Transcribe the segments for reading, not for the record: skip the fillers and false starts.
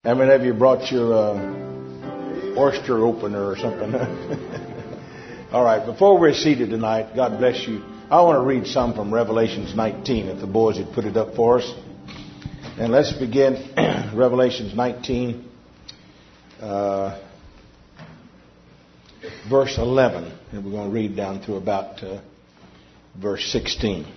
How many of you brought your oyster opener or something? All right, before we're seated tonight, God bless you. I want to read some from Revelations 19, if the boys had put it up for us. And let's begin Revelations 19, verse 11. And we're going to read down to about verse 16.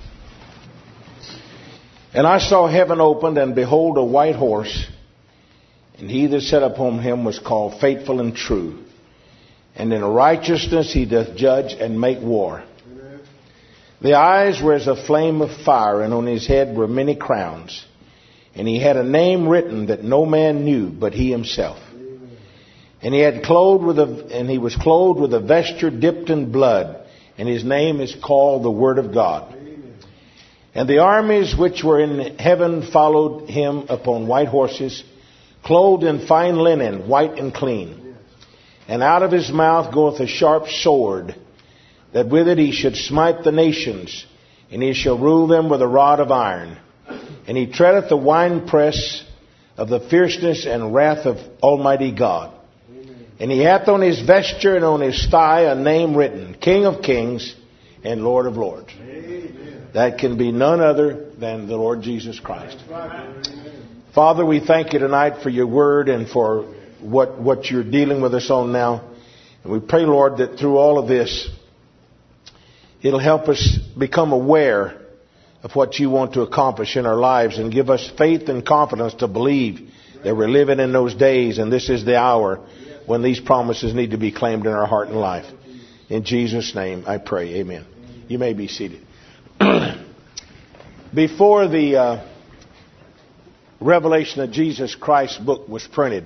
And I saw heaven opened, and behold, a white horse. And he that sat upon him was called Faithful and True. And in righteousness he doth judge and make war. Amen. The eyes were as a flame of fire, and on his head were many crowns. And he had a name written that no man knew but he himself. Amen. And he was clothed with a vesture dipped in blood, and his name is called the Word of God. Amen. And the armies which were in heaven followed him upon white horses, clothed in fine linen, white and clean. And out of his mouth goeth a sharp sword, that with it he should smite the nations, and he shall rule them with a rod of iron. And he treadeth the winepress of the fierceness and wrath of Almighty God. And he hath on his vesture and on his thigh a name written, King of Kings and Lord of Lords. Amen. That can be none other than the Lord Jesus Christ. Father, we thank you tonight for your word and for what you're dealing with us on now. And we pray, Lord, that through all of this, it'll help us become aware of what you want to accomplish in our lives and give us faith and confidence to believe that we're living in those days and this is the hour when these promises need to be claimed in our heart and life. In Jesus' name I pray. Amen. You may be seated. Before the Revelation of Jesus Christ book was printed,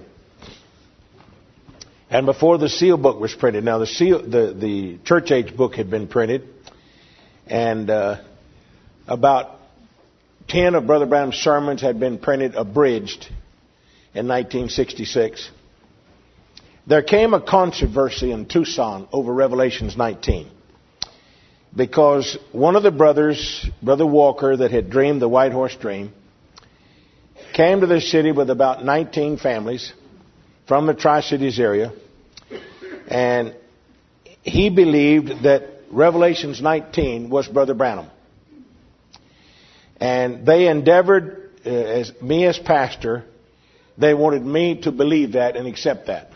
and before the seal book was printed. Now the church age book had been printed, and about 10 of Brother Branham's sermons had been printed abridged in 1966. There came a controversy in Tucson over Revelations 19, because one of the brothers, Brother Walker, that had dreamed the White Horse Dream, came to the city with about 19 families from the Tri-Cities area, and he believed that Revelations 19 was Brother Branham. And they endeavored, as pastor, they wanted me to believe that and accept that.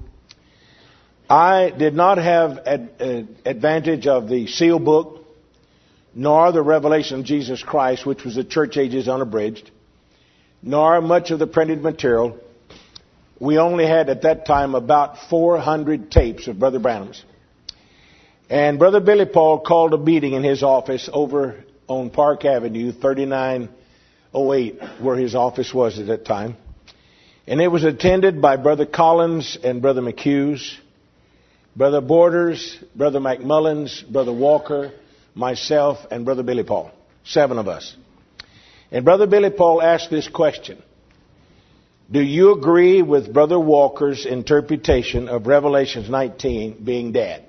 I did not have advantage of the seal book, nor the Revelation of Jesus Christ, which was the church ages unabridged, nor much of the printed material. We only had at that time about 400 tapes of Brother Branham's. And Brother Billy Paul called a meeting in his office over on Park Avenue, 3908, where his office was at that time. And it was attended by Brother Collins and Brother McHughes, Brother Borders, Brother McMullins, Brother Walker, myself, and Brother Billy Paul. 7 of us. And Brother Billy Paul asked this question: do you agree with Brother Walker's interpretation of Revelation 19 being dead?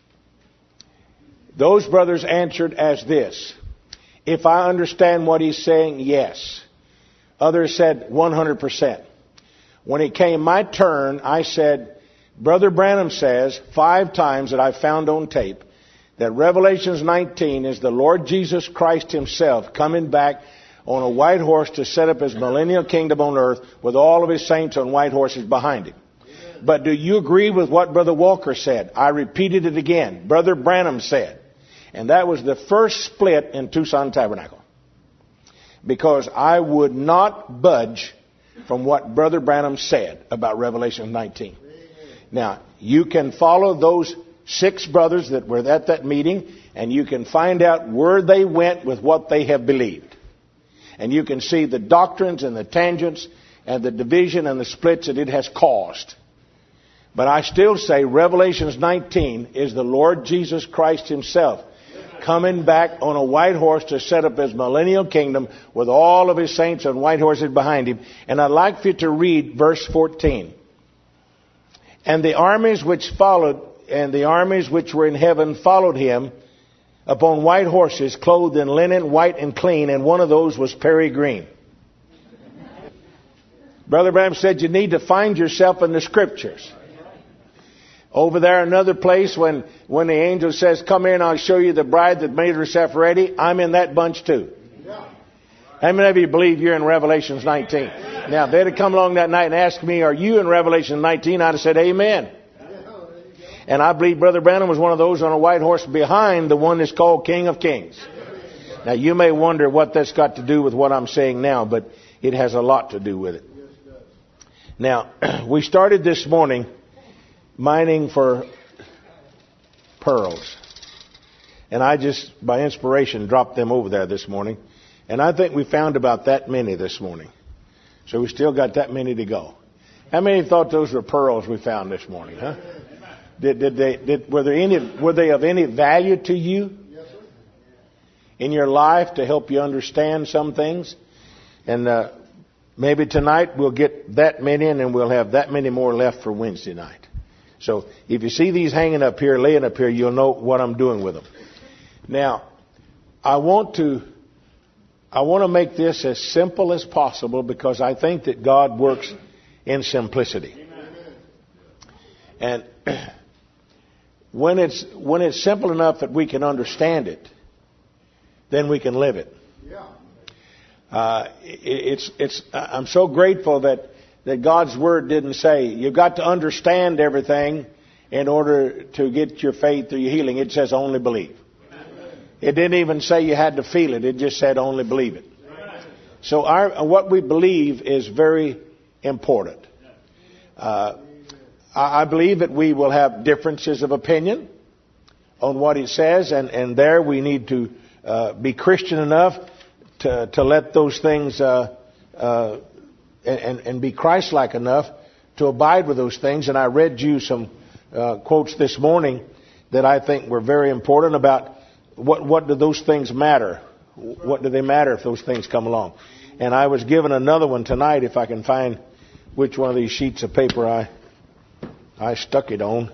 Those brothers answered as this: if I understand what he's saying, yes. Others said 100%. When it came my turn, I said, Brother Branham says 5 times that I found on tape that Revelation 19 is the Lord Jesus Christ himself coming back on a white horse to set up his millennial kingdom on earth with all of his saints on white horses behind him. Amen. But do you agree with what Brother Walker said? I repeated it again. Brother Branham said. And that was the first split in Tucson Tabernacle, because I would not budge from what Brother Branham said about Revelation 19. Amen. Now, you can follow those 6 brothers that were at that meeting, and you can find out where they went with what they have believed. And you can see the doctrines and the tangents and the division and the splits that it has caused. But I still say Revelation 19 is the Lord Jesus Christ himself coming back on a white horse to set up his millennial kingdom with all of his saints on white horses behind him. And I'd like for you to read verse 14. And the armies which were in heaven followed him upon white horses, clothed in linen, white and clean, and one of those was Perry Green. Brother Branham said you need to find yourself in the Scriptures. Over there, another place, when the angel says, come here and I'll show you the bride that made herself ready, I'm in that bunch too. How many of you believe you're in Revelation 19? Now, if they'd have come along that night and asked me, are you in Revelation 19? I'd have said, amen. And I believe Brother Branham was one of those on a white horse behind the one that's called King of Kings. Now, you may wonder what that's got to do with what I'm saying now, but it has a lot to do with it. Now, we started this morning mining for pearls. And I just, by inspiration, dropped them over there this morning. And I think we found about that many this morning. So we still got that many to go. How many thought those were pearls we found this morning, huh? Were they of any value to you in your life to help you understand some things? And maybe tonight we'll get that many, and then we'll have that many more left for Wednesday night. So if you see these hanging up here, laying up here, you'll know what I'm doing with them. Now, I want to make this as simple as possible because I think that God works in simplicity. And when it's simple enough that we can understand it, then we can live it. I'm so grateful that God's Word didn't say you've got to understand everything in order to get your faith or your healing. It says only believe. It didn't even say you had to feel it. It just said only believe it. So what we believe is very important. I believe that we will have differences of opinion on what it says, and there we need to be Christian enough to let those things and be Christ-like enough to abide with those things. And I read you some quotes this morning that I think were very important about what do those things matter? What do they matter if those things come along? And I was given another one tonight, if I can find which one of these sheets of paper I stuck it on.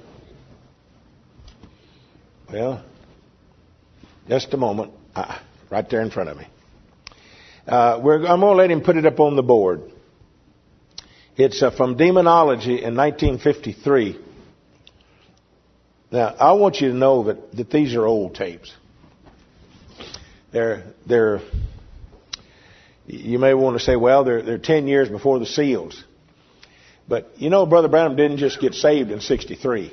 Well, just a moment. Right there in front of me. I'm going to let him put it up on the board. It's from Demonology in 1953. Now, I want you to know that these are old tapes. They're. You may want to say, well, they're 10 years before the seals. But you know, Brother Branham didn't just get saved in 63.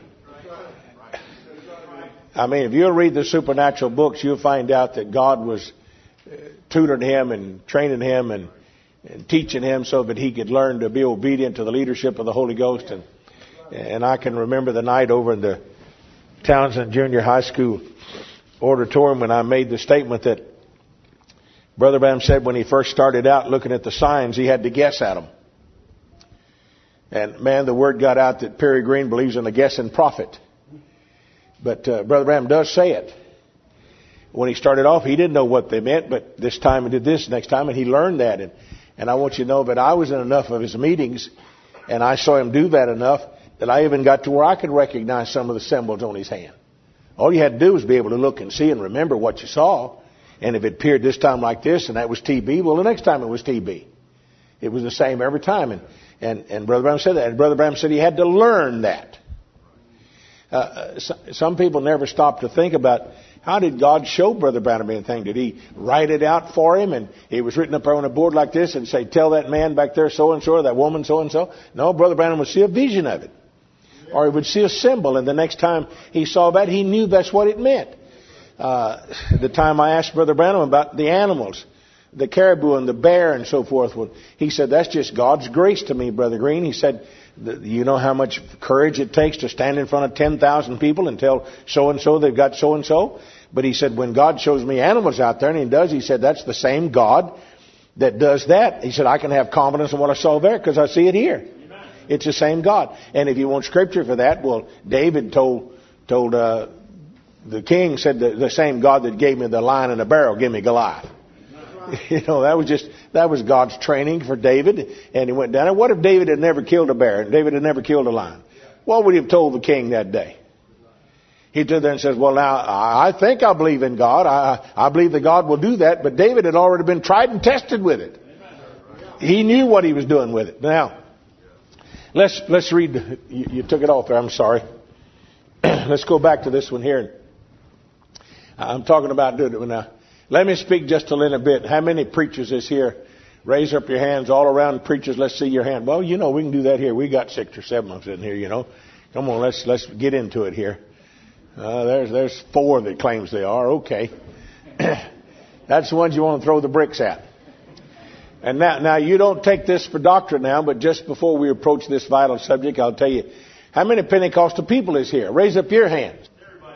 I mean, if you'll read the supernatural books, you'll find out that God was tutoring him and training him and teaching him so that he could learn to be obedient to the leadership of the Holy Ghost. And I can remember the night over in the Townsend Junior High School auditorium when I made the statement that Brother Branham said when he first started out looking at the signs, he had to guess at them. And man, the word got out that Perry Green believes in the guessing prophet. But Brother Branham does say it. When he started off, he didn't know what they meant, but this time he did this, next time, and he learned that. And I want you to know that I was in enough of his meetings, and I saw him do that enough, that I even got to where I could recognize some of the symbols on his hand. All you had to do was be able to look and see and remember what you saw. And if it appeared this time like this, and that was TB, well, the next time it was TB. It was the same every time. And Brother Branham said that. And Brother Branham said he had to learn that. Some people never stop to think about, how did God show Brother Branham anything? Did he write it out for him? And it was written up on a board like this and say, tell that man back there so-and-so, or that woman so-and-so. No, Brother Branham would see a vision of it. Or he would see a symbol, and the next time he saw that, he knew that's what it meant. The time I asked Brother Branham about the animals, the caribou and the bear and so forth, he said, that's just God's grace to me, Brother Green. He said, you know how much courage it takes to stand in front of 10,000 people and tell so-and-so they've got so-and-so? But he said, when God shows me animals out there, and he does, he said, that's the same God that does that. He said, I can have confidence in what I saw there because I see it here. It's the same God. And if you want scripture for that, well, David told the king, said the same God that gave me the lion and the barrel, give me Goliath. You know, that was God's training for David. And he went down. And what if David had never killed a bear and David had never killed a lion? What would he have told the king that day? He stood there and says, well, now, I think I believe in God. I believe that God will do that. But David had already been tried and tested with it. He knew what he was doing with it. Now, let's read. You took it off there. I'm sorry. Let's go back to this one here. I'm talking about doing it now. Let me speak just a little bit. How many preachers is here? Raise up your hands all around preachers. Let's see your hand. Well, you know, we can do that here. We got 6 or 7 of us in here, you know. Come on, let's get into it here. There's 4 that claims they are. Okay. That's the ones you want to throw the bricks at. And now you don't take this for doctrine now, but just before we approach this vital subject, I'll tell you, how many Pentecostal people is here? Raise up your hands.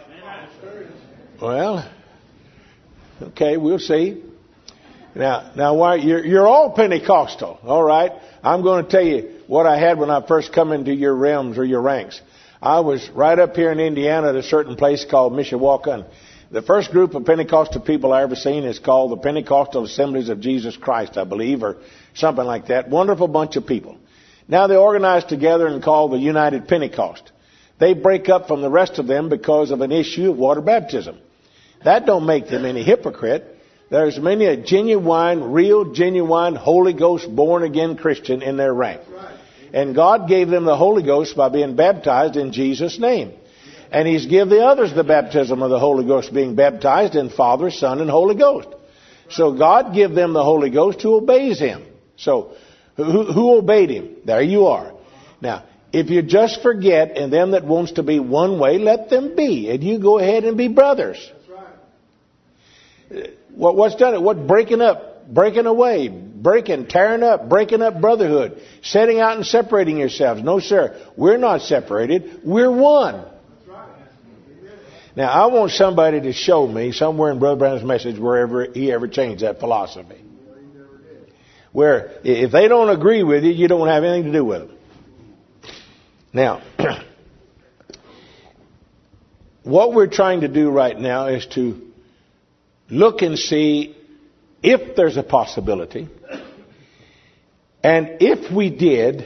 Well, okay, we'll see. Now, why you're all Pentecostal, all right? I'm going to tell you what I had when I first come into your realms or your ranks. I was right up here in Indiana at a certain place called Mishawaka. And the first group of Pentecostal people I ever seen is called the Pentecostal Assemblies of Jesus Christ, I believe, or something like that. Wonderful bunch of people. Now they organize together and call the United Pentecost. They break up from the rest of them because of an issue of water baptism. That don't make them any hypocrite. There's many a real genuine Holy Ghost born again Christian in their rank. And God gave them the Holy Ghost by being baptized in Jesus' name. And He's give the others the baptism of the Holy Ghost, being baptized in Father, Son, and Holy Ghost. So God give them the Holy Ghost who obeys Him. So who obeyed Him? There you are. Now, if you just forget, and them that wants to be one way, let them be. And you go ahead and be brothers. What's done it? What breaking up, breaking away, tearing up, breaking up brotherhood, setting out and separating yourselves. No, sir. We're not separated. We're one. Now, I want somebody to show me somewhere in Brother Branham's message wherever he ever changed that philosophy. Where if they don't agree with you, you don't have anything to do with them. Now, what we're trying to do right now is to look and see if there's a possibility, and if we did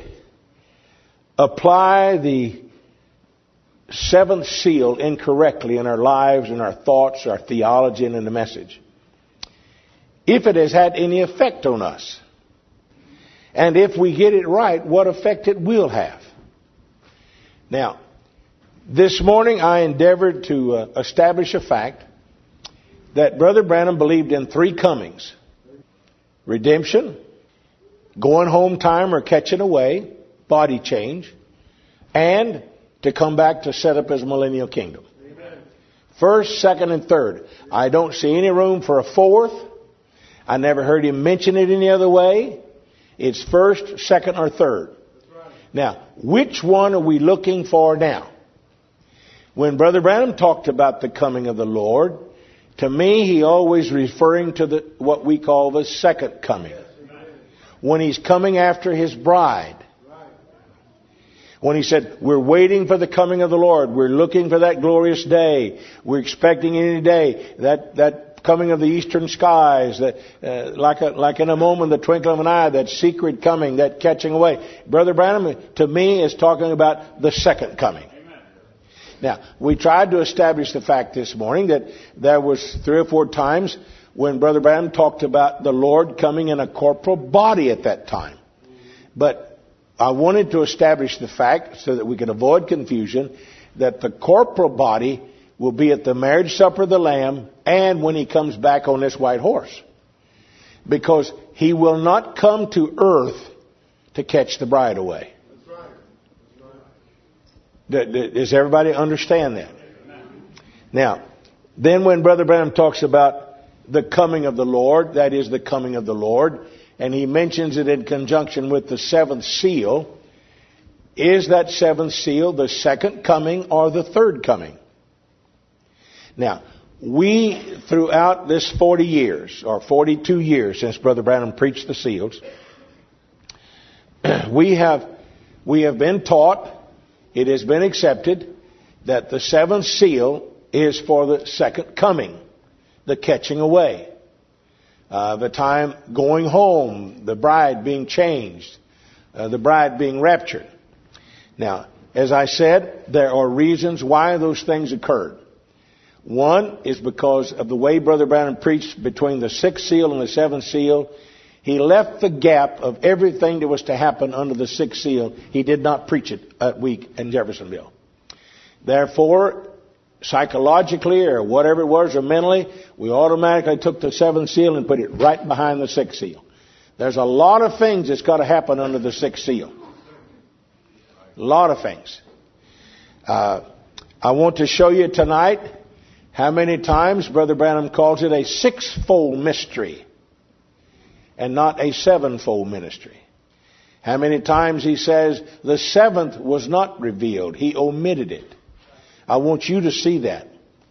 apply the 7th seal incorrectly in our lives and our thoughts, our theology, and in the message, if it has had any effect on us, and if we get it right, what effect it will have. Now, this morning I endeavored to establish a fact that Brother Branham believed in 3 comings: redemption, going home time or catching away, body change, and to come back to set up His millennial kingdom. Amen. First, second, and third. I don't see any room for a 4th. I never heard Him mention it any other way. It's first, second, or third. Right. Now, which one are we looking for now? When Brother Branham talked about the coming of the Lord, to me, he always referring to what we call the second coming. When He's coming after His bride. When He said, we're waiting for the coming of the Lord. We're looking for that glorious day. We're expecting any day that coming of the eastern skies, that like in a moment, the twinkle of an eye, that secret coming, that catching away. Brother Branham, to me, is talking about the second coming. Now, we tried to establish the fact this morning that there was 3 or 4 times when Brother Branham talked about the Lord coming in a corporal body at that time. But I wanted to establish the fact, so that we can avoid confusion, that the corporal body will be at the marriage supper of the Lamb and when He comes back on this white horse. Because He will not come to earth to catch the bride away. Does everybody understand that? Now, then when Brother Branham talks about the coming of the Lord, that is the coming of the Lord, and he mentions it in conjunction with the 7th seal, is that 7th seal the second coming or the third coming? Now, we, throughout this 40 years, or 42 years since Brother Branham preached the seals, we have been taught, it has been accepted, that the 7th seal is for the second coming, the catching away, the time going home, the bride being changed, the bride being raptured. Now, as I said, there are reasons why those things occurred. One is because of the way Brother Branham preached between the 6th seal and the 7th seal. He left the gap of everything that was to happen under the sixth seal. He did not preach it that week in Jeffersonville. Therefore, psychologically or whatever it was, or mentally, we automatically took the seventh seal and put it right behind the sixth seal. There's a lot of things that's got to happen under the sixth seal. A lot of things. I want to show you tonight how many times Brother Branham calls it a sixfold mystery and not a sevenfold ministry. How many times he says the seventh was not revealed. He omitted it. I want you to see that.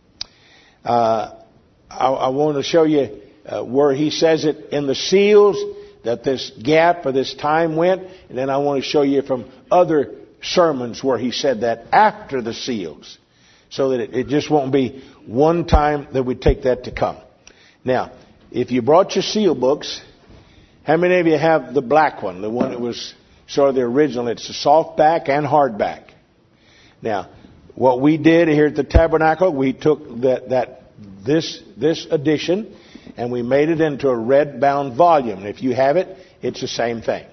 I want to show you where he says it in the seals, that this gap or this time went. And then I want to show you from other sermons where he said that after the seals. So that it just won't be one time that we take that to come. Now, if you brought your seal books, how many of you have the black one? The one that was sort of the original. It's a softback and hardback. Now, what we did here at the Tabernacle, we took this edition and we made it into a red bound volume. And if you have it, it's the same thing.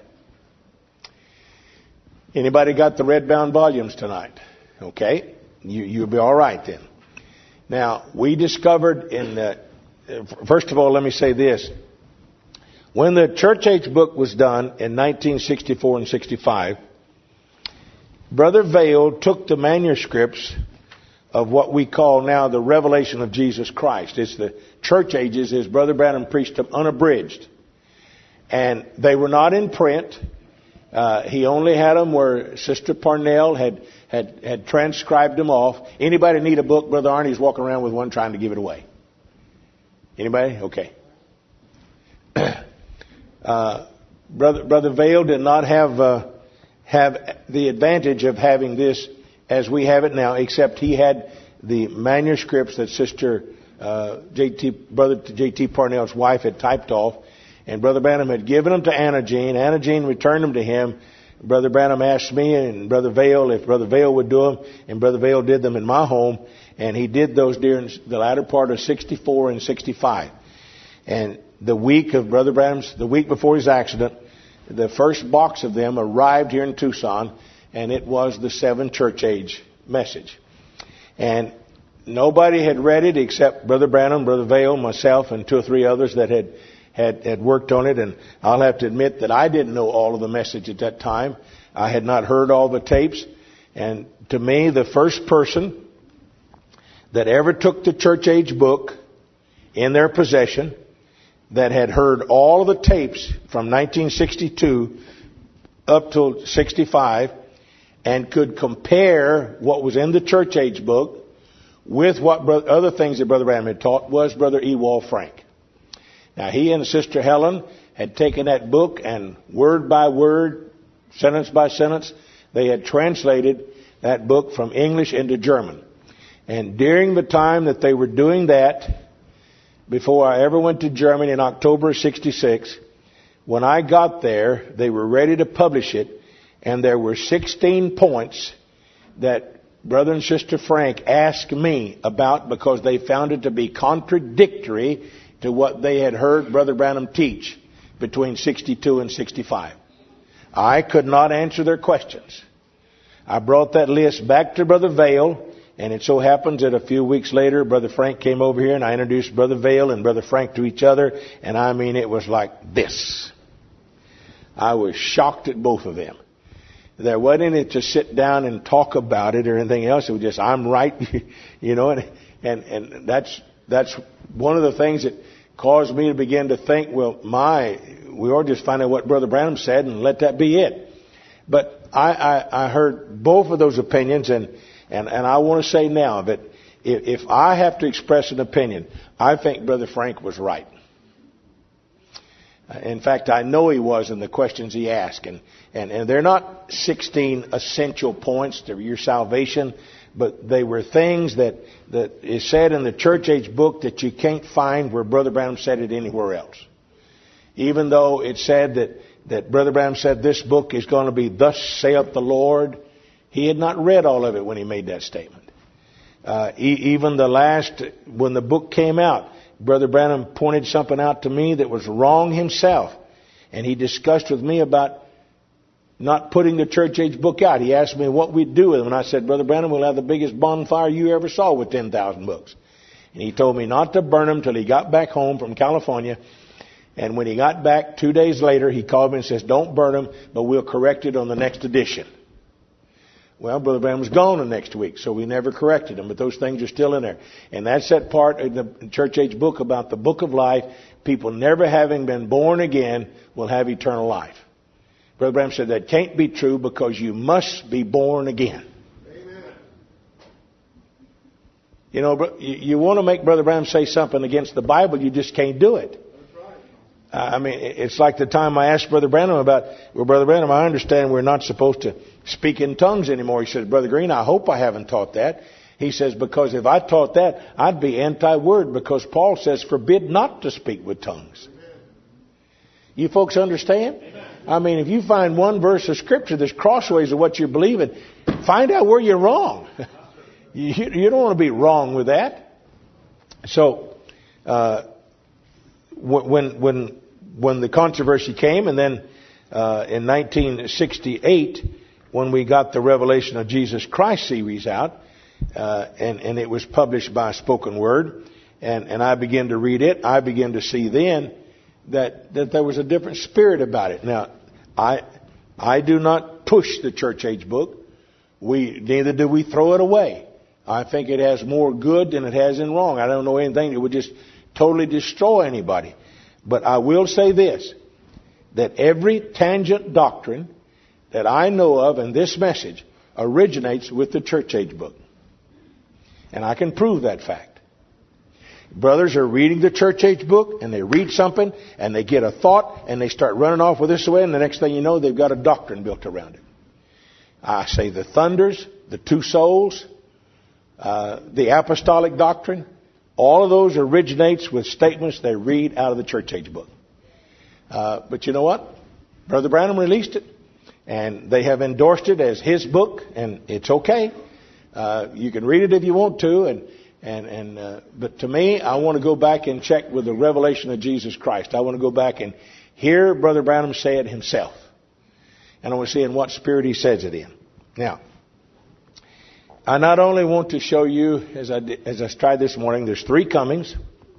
Anybody got the red bound volumes tonight? Okay. You'll be all right then. Now, we discovered first of all, let me say this. When the Church Age book was done in 1964 and 65, Brother Vail took the manuscripts of what we call now the Revelation of Jesus Christ. It's the Church Ages, as Brother Branham preached them, unabridged. And they were not in print. He only had them where Sister Parnell had transcribed them off. Anybody need a book? Brother Arnie's walking around with one trying to give it away. Anybody? Okay. Brother Vail did not have the advantage of having this as we have it now, except he had the manuscripts that Brother J.T. Parnell's wife had typed off, and Brother Branham had given them to Anna Jean. Anna Jean returned them to him. Brother Branham asked me and Brother Vail if Brother Vail would do them, and Brother Vail did them in my home, and he did those during the latter part of 64 and 65. And the week before his accident, the first box of them arrived here in Tucson, and it was the 7 Church Age message. And nobody had read it except Brother Branham, Brother Vail, myself, and 2 or 3 others that had worked on it. And I'll have to admit that I didn't know all of the message at that time. I had not heard all the tapes. And to me, the first person that ever took the Church Age book in their possession, that had heard all of the tapes from 1962 up till 65, and could compare what was in the Church Age book with what other things that Brother Branham had taught, was Brother Ewald Frank. Now, he and Sister Helen had taken that book, and word by word, sentence by sentence, they had translated that book from English into German. And during the time that they were doing that, before I ever went to Germany in October of 66, when I got there, they were ready to publish it, and there were 16 points that Brother and Sister Frank asked me about because they found it to be contradictory to what they had heard Brother Branham teach between 62 and 65. I could not answer their questions. I brought that list back to Brother Vail, and it so happens that a few weeks later, Brother Frank came over here, and I introduced Brother Vail and Brother Frank to each other, and I mean, it was like this. I was shocked at both of them. There wasn't any to sit down and talk about it or anything else. It was just, I'm right, and that's one of the things that caused me to begin to think, we ought to just find out what Brother Branham said and let that be it. But I heard both of those opinions, and I want to say now that if I have to express an opinion, I think Brother Frank was right. In fact, I know he was in the questions he asked. And they're not 16 essential points to your salvation, but they were things that is said in the Church Age book that you can't find where Brother Branham said it anywhere else. Even though it said that Brother Branham said this book is going to be thus saith the Lord, he had not read all of it when he made that statement. Even when the book came out, Brother Branham pointed something out to me that was wrong himself. and he discussed with me about not putting the church age book out. He asked me what we'd do with them, and I said, Brother Branham, we'll have the biggest bonfire you ever saw with 10,000 books. And he told me not to burn them till he got back home from California. And when he got back 2 days later, he called me and says, don't burn them, but we'll correct it on the next edition. Well, Brother Branham was gone the next week, so we never corrected them, but those things are still in there. And that's that part of the church age book about the book of life. People never having been born again will have eternal life. Brother Branham said that can't be true because you must be born again. Amen. You know, you want to make Brother Branham say something against the Bible, you just can't do it. I mean, it's like the time I asked Brother Branham about, well, Brother Branham, I understand we're not supposed to speak in tongues anymore. He says, Brother Green, I hope I haven't taught that. He says, because if I taught that, I'd be anti-word, because Paul says, forbid not to speak with tongues. You folks understand? I mean, if you find one verse of Scripture that's crossways of what you're believing, find out where you're wrong. You don't want to be wrong with that. So, when the controversy came, and then in 1968, when we got the Revelation of Jesus Christ series out, and it was published by Spoken Word, and I began to read it, I began to see then that there was a different spirit about it. Now, I do not push the church age book. Neither do we throw it away. I think it has more good than it has in wrong. I don't know anything that would just totally destroy anybody. But I will say this, that every tangent doctrine that I know of in this message originates with the church age book. And I can prove that fact. Brothers are reading the church age book, and they read something, and they get a thought, and they start running off with this way, and the next thing you know, they've got a doctrine built around it. I say the thunders, the two souls, the apostolic doctrine, all of those originates with statements they read out of the church age book. But you know what? Brother Branham released it, and they have endorsed it as his book, and it's okay. You can read it if you want to, but to me, I want to go back and check with the revelation of Jesus Christ. I want to go back and hear Brother Branham say it himself. And I want to see in what spirit he says it in. Now, I not only want to show you, as I tried this morning, there's 3 comings.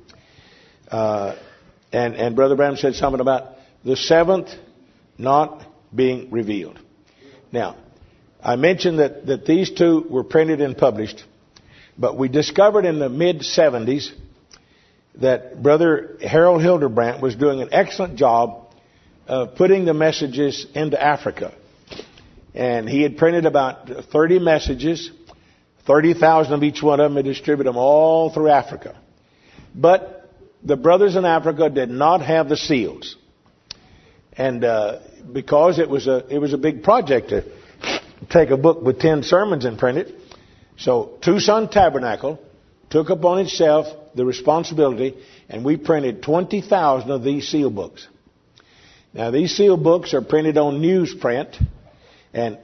And Brother Branham said something about the 7th not being revealed. Now, I mentioned that these 2 were printed and published. But we discovered in the mid-70s that Brother Harold Hildebrandt was doing an excellent job of putting the messages into Africa. And he had printed about 30 messages, 30,000 of each one of them, and distributed them all through Africa. But the brothers in Africa did not have the seals. And because it was a big project to take a book with 10 sermons and print it, so Tucson Tabernacle took upon itself the responsibility, and we printed 20,000 of these seal books. Now, these seal books are printed on newsprint, and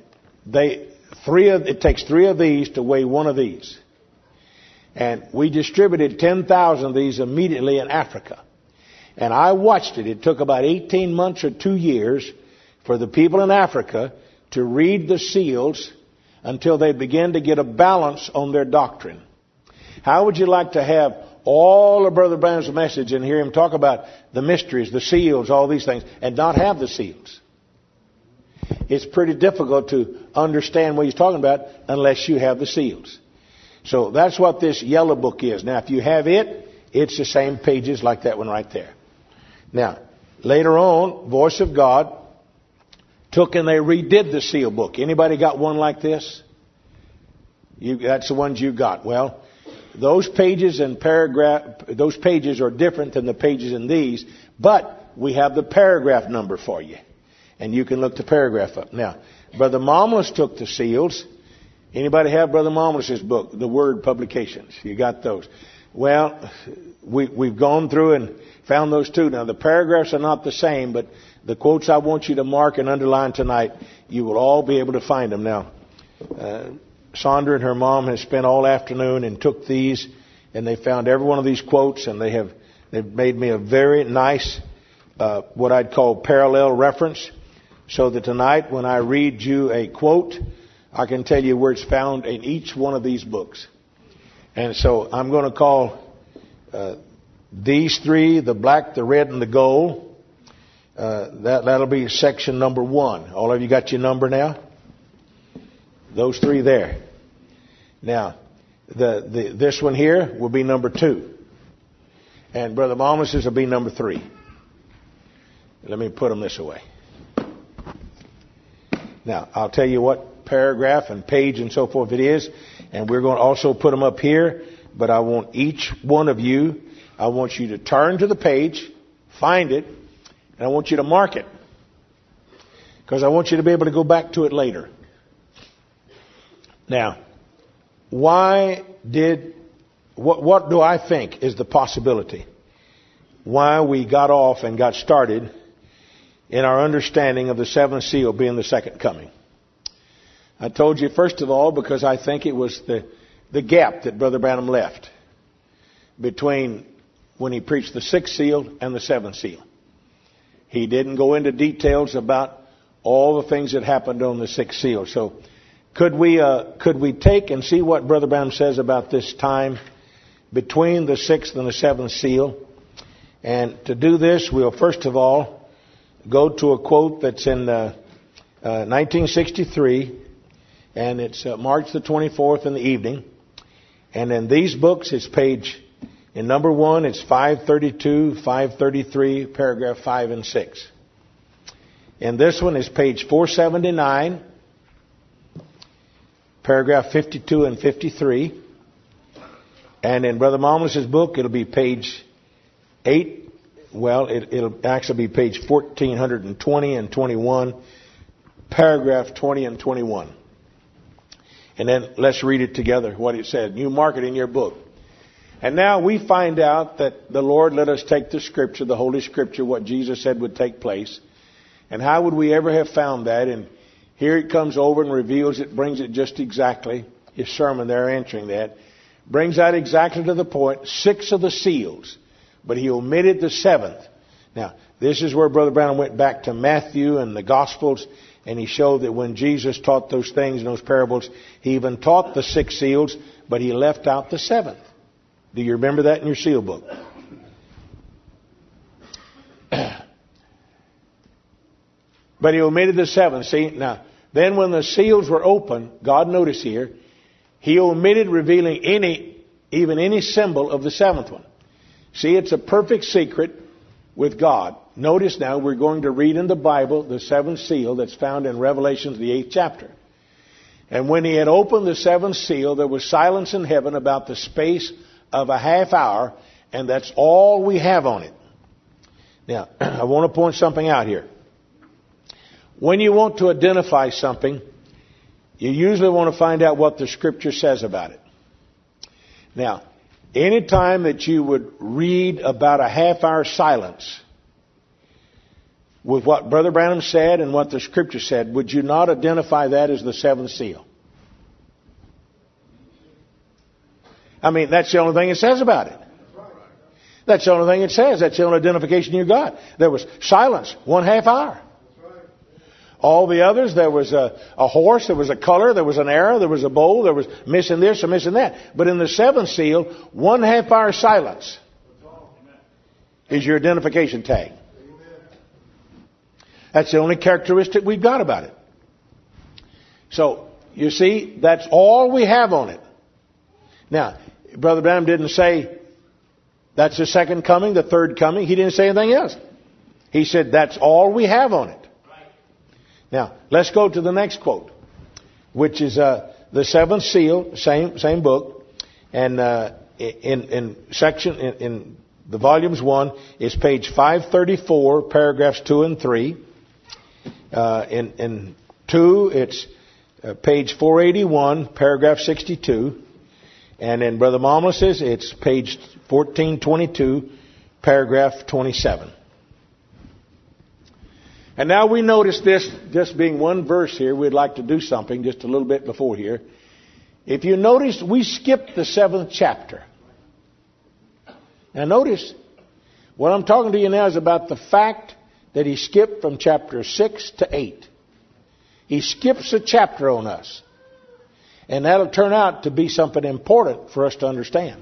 it takes 3 of these to weigh 1 of these. And we distributed 10,000 of these immediately in Africa. And I watched it. It took about 18 months or 2 years for the people in Africa to read the seals until they begin to get a balance on their doctrine. How would you like to have all of Brother Branham's message and hear him talk about the mysteries, the seals, all these things, and not have the seals? It's pretty difficult to understand what he's talking about unless you have the seals. So that's what this yellow book is. Now, if you have it, it's the same pages like that one right there. Now, later on, Voice of God took and they redid the seal book. Anybody got one like this? That's the ones you got. Well, those pages and those pages are different than the pages in these, but we have the paragraph number for you. And you can look the paragraph up. Now, Brother Momless took the seals. Anybody have Brother Momless's book, The Word Publications? You got those. Well, we've gone through and found those too. Now, the paragraphs are not the same, but the quotes I want you to mark and underline tonight, you will all be able to find them. Now, Sandra and her mom has spent all afternoon and took these, and they found every one of these quotes, and they've made me a very nice what I'd call parallel reference, so that tonight when I read you a quote, I can tell you where it's found in each one of these books. And so I'm going to call these three, the black, the red, and the gold. That'll be section number 1. All of you got your number now? Those three there. Now, this one here will be number 2. And Brother Malmus's will be number 3. Let me put them this way. Now, I'll tell you what paragraph and page and so forth it is. And we're going to also put them up here. But I want each one of you, I want you to turn to the page, find it, and I want you to mark it. Because I want you to be able to go back to it later. Now, what do I think is the possibility why we got off and got started in our understanding of the seventh seal being the second coming? I told you, first of all, because I think it was the gap that Brother Branham left between when he preached the sixth seal and the seventh seal. He didn't go into details about all the things that happened on the sixth seal. So could we take and see what Brother Branham says about this time between the sixth and the seventh seal? And to do this, we'll first of all go to a quote that's in 1963, and it's March the 24th in the evening. And in these books, it's in number 1, it's 532, 533, paragraph 5 and 6. And this one is page 479, paragraph 52 and 53. And in Brother Malmus's book, it'll be page 8. Well, it'll actually be page 1420 and 21, paragraph 20 and 21. And then let's read it together, what it said. You mark it in your book. And now we find out that the Lord let us take the Scripture, the Holy Scripture, what Jesus said would take place. And how would we ever have found that? And here it comes over and reveals it, brings it just exactly. His sermon there answering that. Brings that exactly to the point. 6 of the seals. But he omitted the 7th. Now, this is where Brother Branham went back to Matthew and the Gospels. And he showed that when Jesus taught those things in those parables, he even taught the 6 seals, but he left out the 7th. Do you remember that in your seal book? But he omitted the 7th. See, now, then when the seals were open, God notice here, he omitted revealing even any symbol of the 7th one. See, it's a perfect secret with God. Notice now, we're going to read in the Bible the 7th seal that's found in Revelation, the 8th chapter. And when he had opened the 7th seal, there was silence in heaven about the space of a half hour, and that's all we have on it. Now, I want to point something out here. When you want to identify something, you usually want to find out what the Scripture says about it. Now, any time that you would read about a half-hour silence with what Brother Branham said and what the Scripture said, would you not identify that as the 7th seal? I mean, that's the only thing it says about it. That's the only thing it says. That's the only identification you got. There was silence, 1/2 hour. All the others, there was a horse, there was a color, there was an arrow, there was a bow, there was missing this or missing that. But in the 7th seal, 1/2 hour silence is your identification tag. That's the only characteristic we've got about it. So, you see, that's all we have on it. Now, Brother Branham didn't say that's the second coming, the third coming. He didn't say anything else. He said that's all we have on it. Now, let's go to the next quote, which is the 7th seal, same book, and in the volumes 1 is page 534, paragraphs 2 and 3. In 2, it's page 481, paragraph 62. And in Brother Malmus's, it's page 1422, paragraph 27. And now we notice this, just being one verse here, we'd like to do something just a little bit before here. If you notice, we skipped the 7th chapter. Now notice, What I'm talking to you now is about the fact that he skipped from chapter 6 to 8. He skips a chapter on us. And that'll turn out to be something important for us to understand.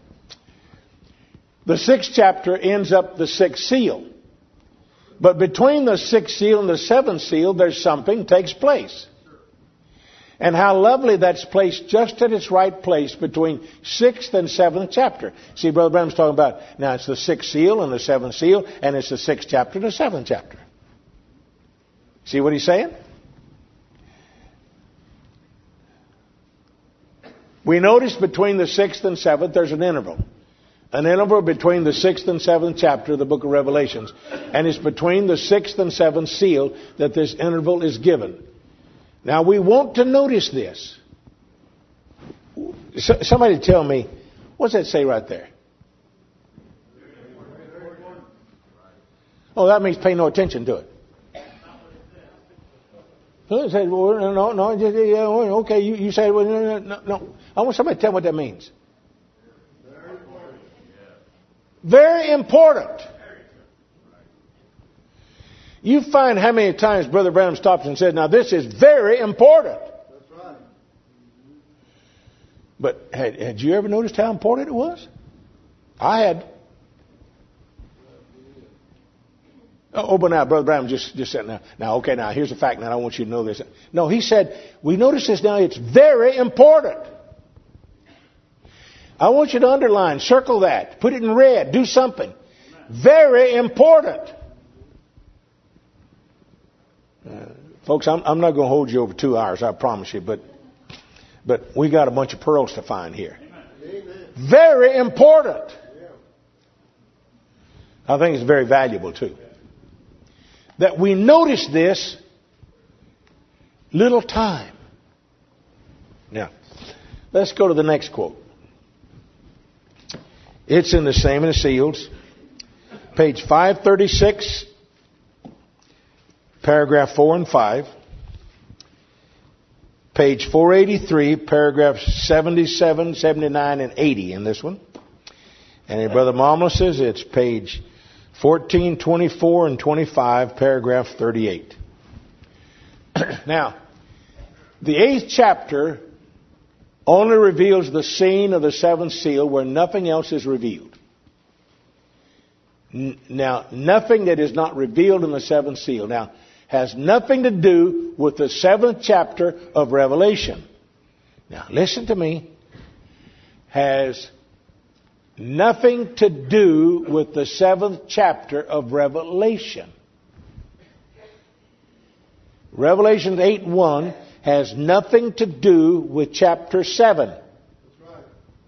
The 6th chapter ends up the 6th seal. But between the 6th seal and the 7th seal, there's something takes place. And how lovely that's placed just at its right place between 6th and 7th chapter. See, Brother Branham's talking about, now it's the 6th seal and the 7th seal, and it's the 6th chapter and the 7th chapter. See what he's saying? We notice between the 6th and 7th, there's an interval. An interval between the 6th and 7th chapter of the book of Revelations. And it's between the 6th and 7th seal that this interval is given. Now, we want to notice this. Somebody tell me, what's that say right there? Oh, that means pay no attention to it. No, okay, you say, well, no. I want somebody to tell me what that means. Very important. You find how many times Brother Branham stops and says, now this is very important. That's right. But had you ever noticed how important it was? I had. Oh, but now, Brother Branham just said, now, okay, now, here's the fact, now I want you to know this. No, he said, we notice this now, it's very important. I want you to underline, circle that, put it in red, do something. Very important. Folks, I'm not going to hold you over 2 hours, I promise you, but we got a bunch of pearls to find here. Amen. Very important. I think it's very valuable too. That we notice this little time. Now, let's go to the next quote. It's in the Same in the Seals, page 536, paragraph 4 and 5. Page 483, paragraphs 77, 79, and 80 in this one. And in Brother Marmol says it's page 14, 24, and 25, paragraph 38. Now, the 8th chapter only reveals the scene of the 7th seal where nothing else is revealed. Now, nothing that is not revealed in the 7th seal. Now, has nothing to do with the 7th chapter of Revelation. Now, listen to me. Has nothing to do with the 7th chapter of Revelation. Revelation 8:1 has nothing to do with chapter 7. That's right.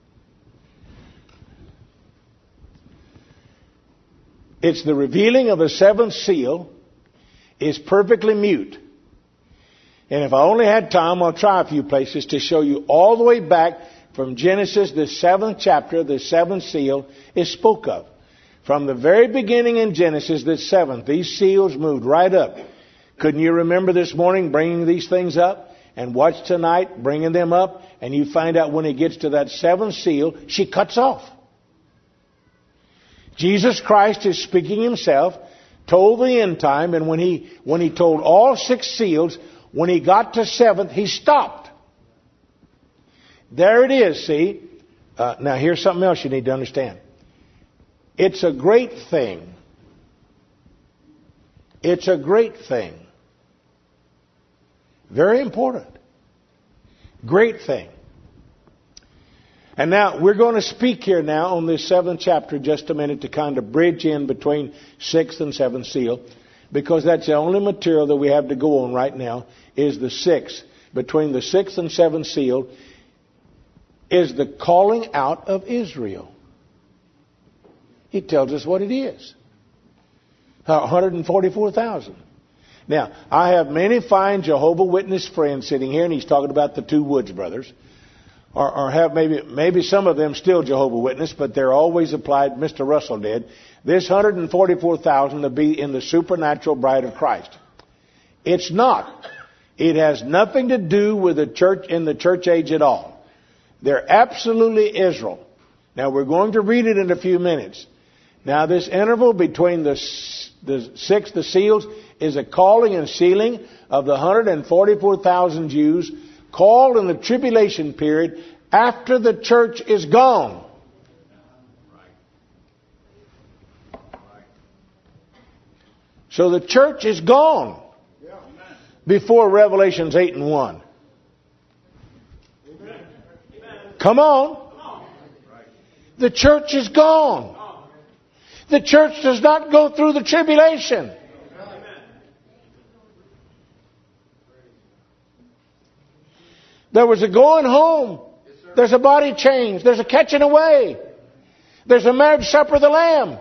It's the revealing of the 7th seal is perfectly mute. And if I only had time, I'll try a few places to show you all the way back from Genesis, the 7th chapter, the 7th seal is spoke of. From the very beginning in Genesis, the 7th, these seals moved right up. Couldn't you remember this morning bringing these things up? And watch tonight bringing them up. And you find out when it gets to that 7th seal, she cuts off. Jesus Christ is speaking himself, told the end time, and when he told all 6 seals, when he got to 7th, he stopped. There it is, see? Now here's something else you need to understand. It's a great thing. It's a great thing. Very important. Great thing. And now we're going to speak here now on this 7th chapter just a minute to kind of bridge in between 6th and 7th seal, because that's the only material that we have to go on right now is the 6th. Between the 6th and 7th seal is the calling out of Israel. He tells us what it is. 144,000. Now, I have many fine Jehovah Witness friends sitting here, and he's talking about the 2 Woods brothers. Or have maybe some of them still Jehovah Witness, but they're always applied, Mr. Russell did, this 144,000 to be in the supernatural bride of Christ. It's not. It has nothing to do with the church in the church age at all. They're absolutely Israel. Now, we're going to read it in a few minutes. Now, this interval between the sixth, the seals, is a calling and sealing of the 144,000 Jews called in the tribulation period after the church is gone. So the church is gone before Revelations 8 and 1. Come on. The church is gone. The church does not go through the tribulation. There was a going home. There's a body change. There's a catching away. There's a marriage supper of the Lamb.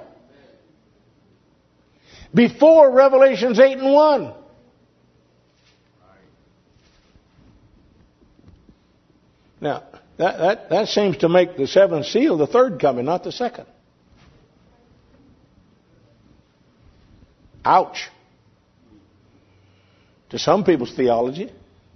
Before Revelations 8 and 1. Now, that seems to make the seventh seal the third coming, not the second. Ouch. To some people's theology.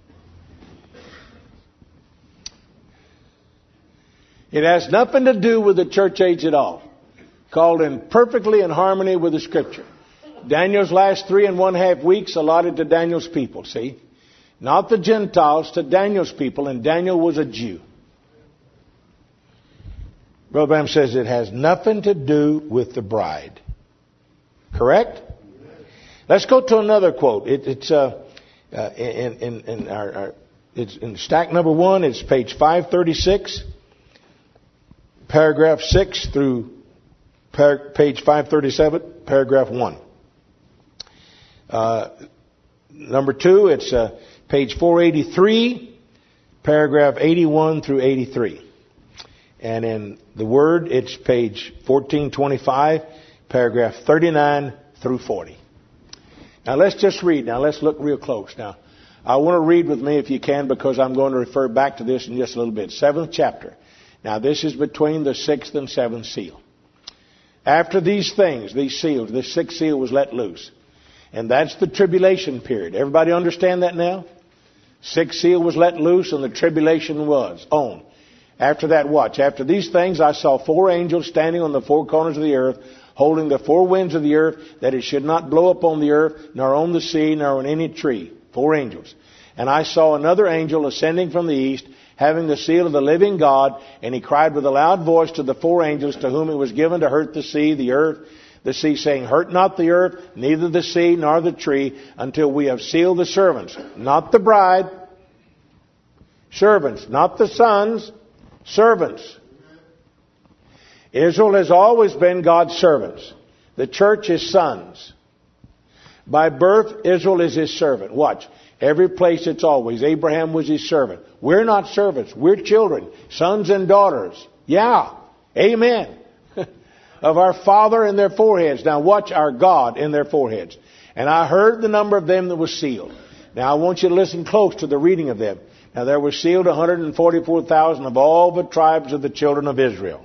It has nothing to do with the church age at all. Called in perfectly in harmony with the Scripture. Daniel's last 3.5 weeks allotted to Daniel's people, see? Not the Gentiles, to Daniel's people, and Daniel was a Jew. Brother Branham says it has nothing to do with the bride. Correct? Let's go to another quote. It's in stack number 1. It's page 536, paragraph 6 through page 537, paragraph 1. Number 2, it's page 483, paragraph 81 through 83. And in the Word, it's page 1425, paragraph 39 through 40. Now let's just read. Now let's look real close. Now, I want to read with me if you can, because I'm going to refer back to this in just a little bit. 7th chapter. Now this is between the 6th and 7th seal. After these things, these seals, the 6th seal was let loose. And that's the tribulation period. Everybody understand that now? 6th seal was let loose and the tribulation was on. After that, watch. After these things, I saw 4 angels standing on the 4 corners of the earth, holding the 4 winds of the earth, that it should not blow upon the earth, nor on the sea, nor on any tree. 4 angels. And I saw another angel ascending from the east, having the seal of the living God, and he cried with a loud voice to the 4 angels to whom it was given to hurt the sea, the earth, the sea, saying, hurt not the earth, neither the sea, nor the tree, until we have sealed the servants. Not the bride. Servants. Not the sons. Servants. Israel has always been God's servants. The church is sons. By birth, Israel is his servant. Watch. Every place it's always. Abraham was his servant. We're not servants. We're children. Sons and daughters. Yeah. Amen. Of our Father in their foreheads. Now watch our God in their foreheads. And I heard the number of them that was sealed. Now I want you to listen close to the reading of them. Now there were sealed 144,000 of all the tribes of the children of Israel.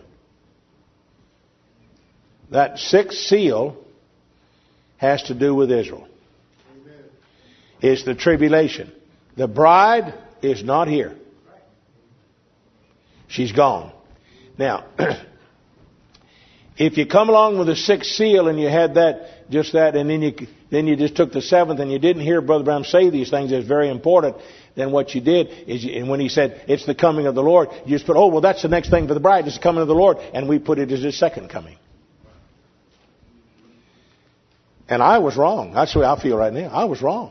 That 6th seal has to do with Israel. Amen. It's the tribulation. The bride is not here. She's gone. Now, if you come along with the 6th seal and you had that, just that, and then you just took the 7th and you didn't hear Brother Branham say these things, it's very important. Then what you did is, and when he said it's the coming of the Lord, you just put, oh, well, that's the next thing for the bride. It's the coming of the Lord. And we put it as his second coming. And I was wrong. That's the way I feel right now. I was wrong.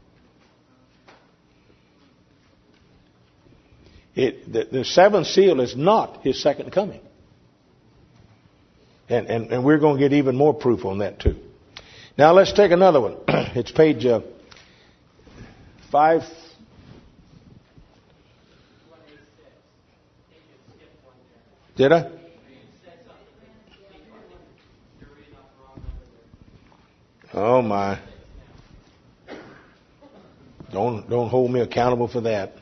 The 7th seal is not his second coming. And we're going to get even more proof on that too. Now let's take another one. It's page 5. Did I? Oh my. Don't hold me accountable for that.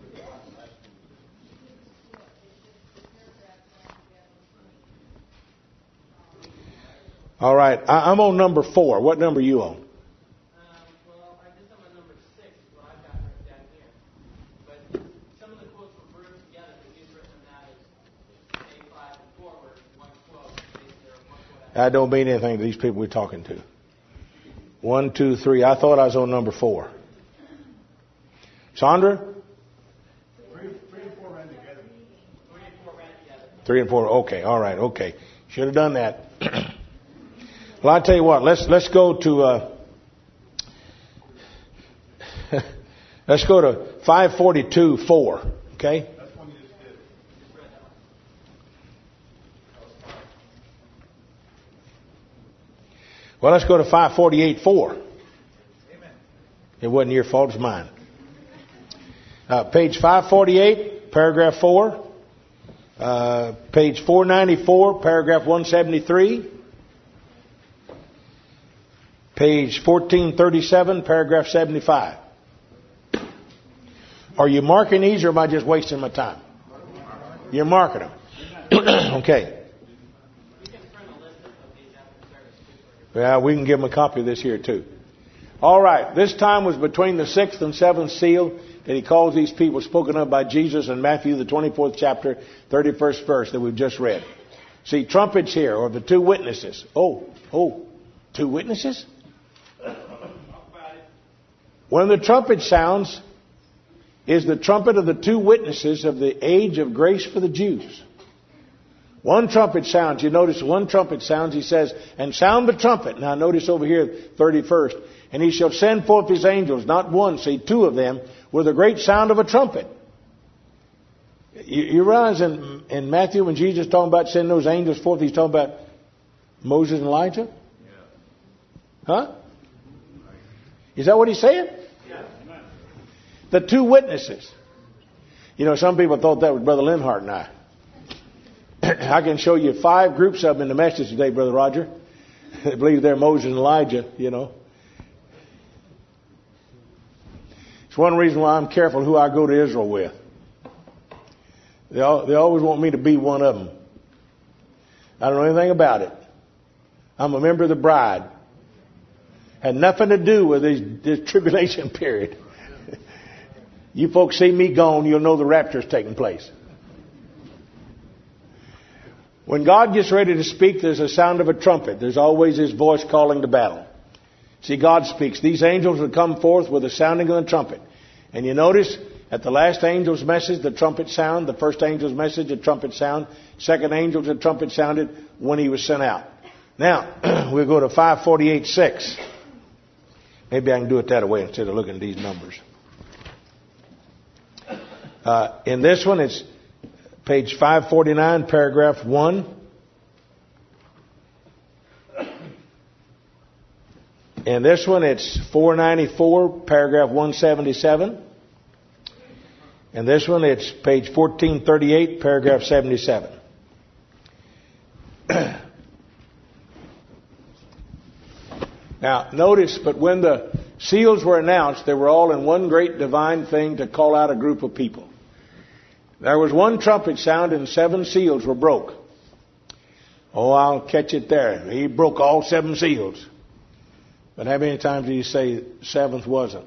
All right. I'm on number 4. What number are you on? Well, I just am on number 6, what I've got written down here. But some of the quotes were grouped together, but you've written them out as A5 and forward, one quote. That don't mean anything to these people we're talking to. 1, 2, 3. I thought I was on number 4. Sandra? 3 and 4 ran together. 3 and 4. Okay. All right. Okay. Should have done that. Well, I tell you what. Let's go to let's go to 542:4. Okay. That's one you just did. Well, let's go to 548:4. Amen. It wasn't your fault, it's mine. Page 548, paragraph 4. Page 494, paragraph 173. Page 1437, paragraph 75. Are you marking these, or am I just wasting my time? You're marking them. Okay. Yeah, we can give them a copy of this here too. All right. This time was between the 6th and 7th seal that he calls these people spoken of by Jesus in Matthew, the 24th chapter, 31st verse that we've just read. See, trumpets here, or the 2 witnesses. Oh, 2 witnesses? When the trumpet sounds, is the trumpet of the 2 witnesses of the age of grace for the Jews. One trumpet sounds. You notice one trumpet sounds. He says, and sound the trumpet. Now notice over here, 31st. And he shall send forth his angels, not one, see, 2 of them, with a great sound of a trumpet. You realize in Matthew when Jesus is talking about sending those angels forth, he's talking about Moses and Elijah? Huh? Is that what he's saying? The 2 witnesses. You know, some people thought that was Brother Linhart and I. I can show you 5 groups of them in the message today, Brother Roger. They believe they're Moses and Elijah, you know. It's one reason why I'm careful who I go to Israel with. They always want me to be one of them. I don't know anything about it. I'm a member of the bride. Had nothing to do with this tribulation period. You folks see me gone, you'll know the rapture's taking place. When God gets ready to speak, there's a sound of a trumpet. There's always His voice calling to battle. See, God speaks. These angels will come forth with the sounding of the trumpet. And you notice at the last angel's message, the trumpet sound. The first angel's message, the trumpet sound. Second angel, the trumpet sounded when he was sent out. Now, we'll go to 548:6. Maybe I can do it that way instead of looking at these numbers. In this one, it's page 549, paragraph 1. In this one, it's 494, paragraph 177. In this one, it's page 1438, paragraph 77. Now, notice, but when the seals were announced, they were all in one great divine thing to call out a group of people. There was one trumpet sound and 7 seals were broke. Oh, I'll catch it there. He broke all 7 seals. But how many times do you say 7th wasn't?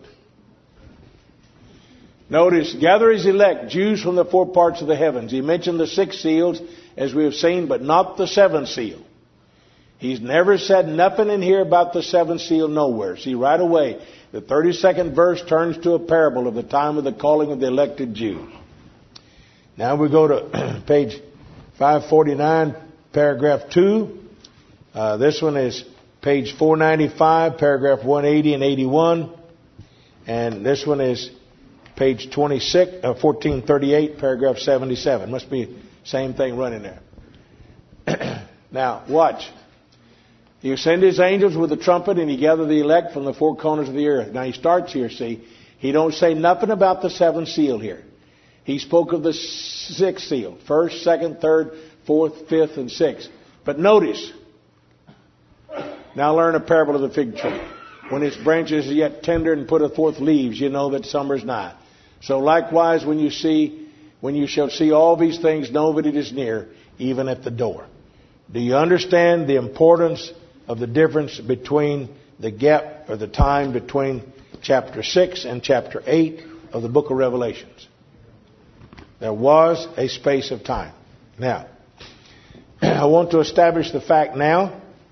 Notice, gather his elect, Jews from the 4 parts of the heavens. He mentioned the 6 seals, as we have seen, but not the 7th seal. He's never said nothing in here about the 7th seal nowhere. See, right away, the 32nd verse turns to a parable of the time of the calling of the elected Jews. Now we go to page 549, paragraph 2. This one is page 495, paragraph 180 and 81. And this one is page 1438, paragraph 77. Must be same thing running there. Now, watch. You send his angels with a trumpet, and he gather the elect from the 4 corners of the earth. Now he starts here, see. He don't say nothing about the 7th seal here. He spoke of the 6th seal. 1st, 2nd, 3rd, 4th, 5th, and 6th. But notice. Now learn a parable of the fig tree. When its branches are yet tender and putteth forth leaves, you know that summer's nigh. So likewise, when you shall see all these things, know that it is near, even at the door. Do you understand the importance of the difference between the gap or the time between chapter 6 and chapter 8 of the book of Revelations? There was a space of time. Now, I want to establish the fact now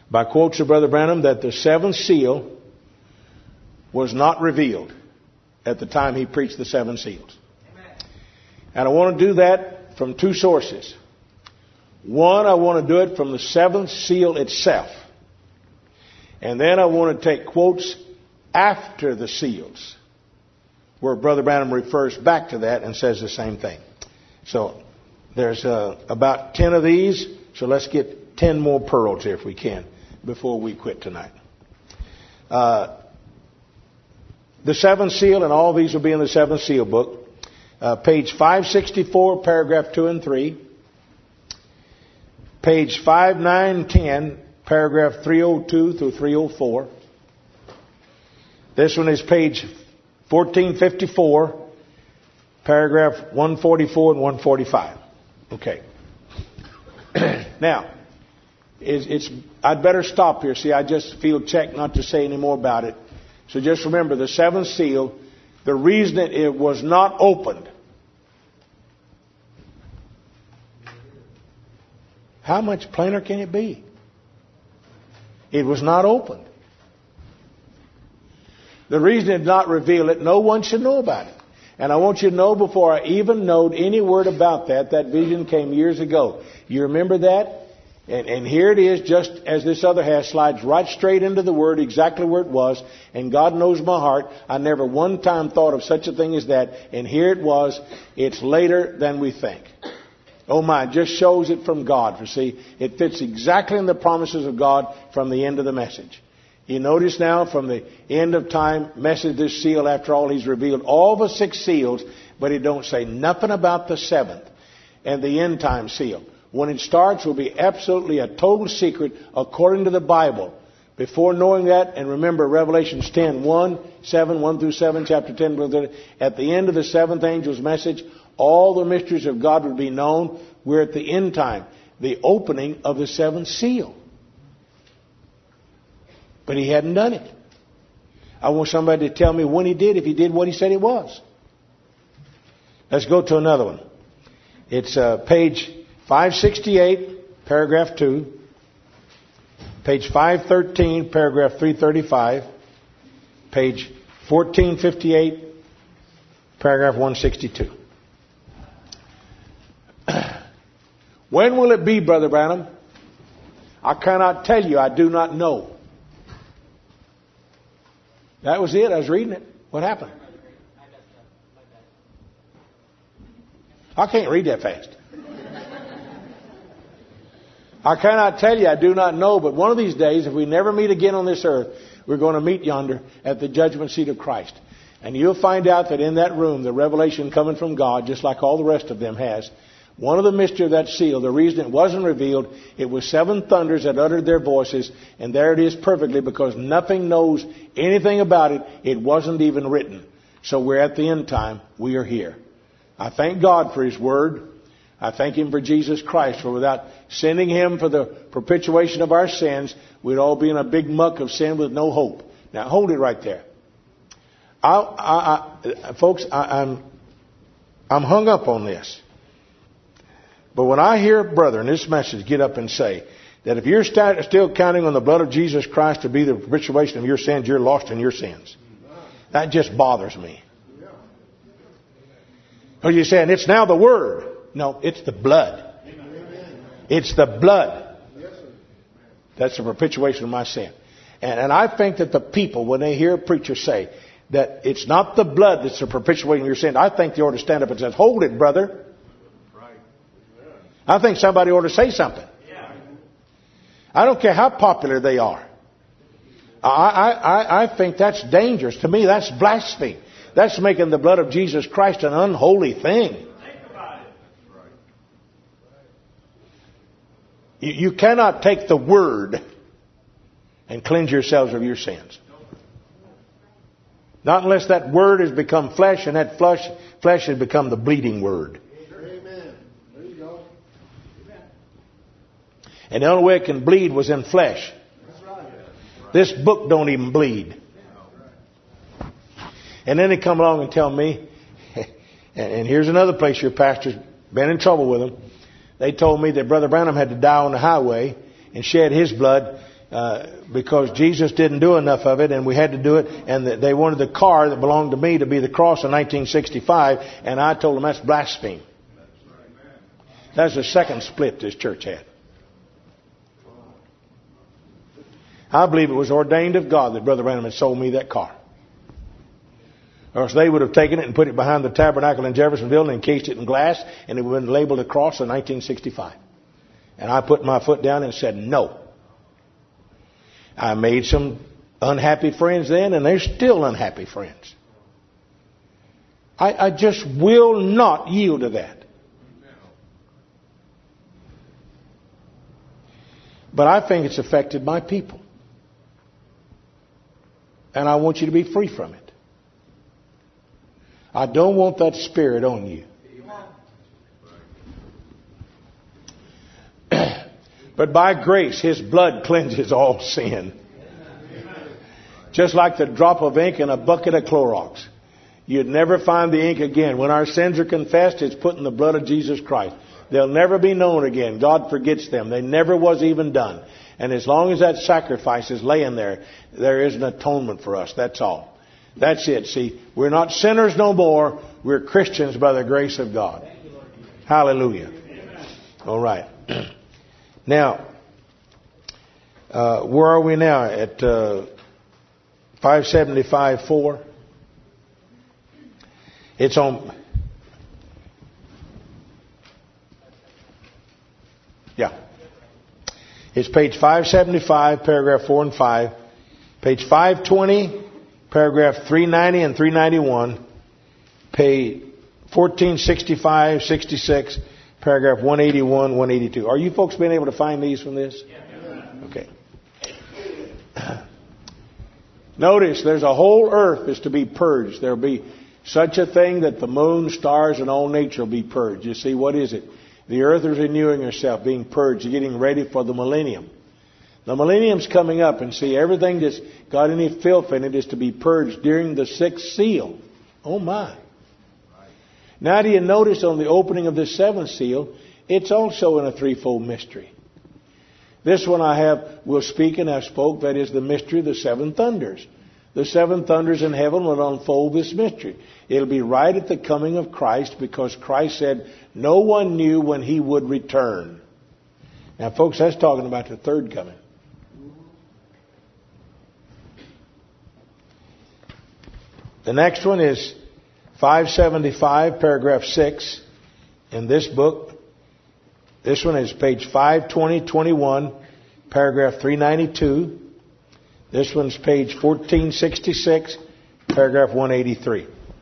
by quotes of Brother Branham that the seventh seal was not revealed at the time he preached the seven seals. And I want to do that from two sources. One, I want to do it from the seventh seal itself. And then I want to take quotes after the seals, where Brother Branham refers back to that and says the same thing. So there's about 10 of these, so let's get 10 more pearls here if we can before we quit tonight. The seventh seal, and all these will be in the seventh seal book. Page 564, paragraph 2 and 3. Page 5910, paragraph 302 through 304. This one is page 1454, paragraph 144 and 145. Okay. Now, I'd better stop here. See, I just feel checked not to say any more about it. So just remember, the seventh seal, the reason it was not opened. How much plainer can it be? It was not opened. The reason it did not reveal it, no one should know about it. And I want you to know before I even know any word about that vision came years ago. You remember that? And here it is, just as this other has, slides right straight into the Word, exactly where it was. And God knows my heart. I never one time thought of such a thing as that. And here it was. It's later than we think. Oh my, it just shows it from God. For see, it fits exactly in the promises of God from the end of the message. You notice now from the end of time message, this seal, after all, He's revealed all the six seals, but He don't say nothing about the seventh and the end time seal. When it starts, will be absolutely a total secret according to the Bible. Before knowing that, and remember Revelations 10, 1 through 7, chapter 10, at the end of the seventh angel's message, all the mysteries of God would be known. We're at the end time, the opening of the seventh seal. But He hadn't done it. I want somebody to tell me when He did, if He did what He said He was. Let's go to another one. It's page 568, paragraph 2. Page 513, paragraph 335. Page 1458, paragraph 162. When will it be, Brother Branham? I cannot tell you. I do not know. That was it. I was reading it. What happened? I can't read that fast. I cannot tell you, I do not know, but one of these days, if we never meet again on this earth, we're going to meet yonder at the judgment seat of Christ. And you'll find out that in that room, the revelation coming from God, just like all the rest of them has, one of the mystery of that seal, the reason it wasn't revealed, it was seven thunders that uttered their voices, and there it is perfectly, because nothing knows anything about it. It wasn't even written. So we're at the end time. We are here. I thank God for His Word. I thank Him for Jesus Christ, for without sending Him for the perpetuation of our sins, we'd all be in a big muck of sin with no hope. Now hold it right there. Folks, I'm hung up on this. But when I hear a brother in this message get up and say that if you're still counting on the blood of Jesus Christ to be the propitiation of your sins, you're lost in your sins. That just bothers me. Because you're saying it's now the Word. No, it's the blood. It's the blood. That's the perpetuation of my sin. And I think that the people, when they hear a preacher say that it's not the blood that's the perpetuation of your sin, I think they ought to stand up and say, hold it, brother. I think somebody ought to say something. I don't care how popular they are. I think that's dangerous. To me, that's blasphemy. That's making the blood of Jesus Christ an unholy thing. Think about it. You cannot take the Word and cleanse yourselves of your sins. Not unless that Word has become flesh, and that flesh has become the bleeding Word. And the only way it can bleed was in flesh. This book don't even bleed. And then they come along and tell me, and here's another place your pastor's been in trouble with them. They told me that Brother Branham had to die on the highway and shed his blood because Jesus didn't do enough of it, and we had to do it. And they wanted the car that belonged to me to be the cross in 1965, and I told them that's blasphemy. That's the second split this church had. I believe it was ordained of God that Brother Branham had sold me that car. Or else they would have taken it and put it behind the tabernacle in Jeffersonville and encased it in glass, and it would have been labeled a cross in 1965. And I put my foot down and said no. I made some unhappy friends then, and they're still unhappy friends. I just will not yield to that. But I think it's affected my people. And I want you to be free from it. I don't want that spirit on you. But by grace, His blood cleanses all sin. Just like the drop of ink in a bucket of Clorox. You'd never find the ink again. When our sins are confessed, it's put in the blood of Jesus Christ. They'll never be known again. God forgets them. They never was even done. And as long as that sacrifice is laying there, there is an atonement for us. That's all. That's it. See, we're not sinners no more. We're Christians by the grace of God. Hallelujah. All right. Now, where are we now? At 575.4? It's on... Yeah. It's page 575, paragraph 4 and 5. Page 520, paragraph 390 and 391. Page 1465, 66, paragraph 181, 182. Are you folks being able to find these from this? Okay. Notice there's a whole earth is to be purged. There will be such a thing that the moon, stars, and all nature will be purged. You see, what is it? The earth is renewing herself, being purged, getting ready for the millennium. The millennium's coming up, and see, everything that's got any filth in it is to be purged during the sixth seal. Oh my. Now do you notice on the opening of this seventh seal, it's also in a threefold mystery. This one will speak and have spoke, that is the mystery of the seven thunders. The seven thunders in heaven will unfold this mystery. It'll be right at the coming of Christ, because Christ said no one knew when He would return. Now folks, that's talking about the third coming. The next one is 575, paragraph 6 in this book. This one is page 520-21, paragraph 392. This one's page 1466, paragraph 183.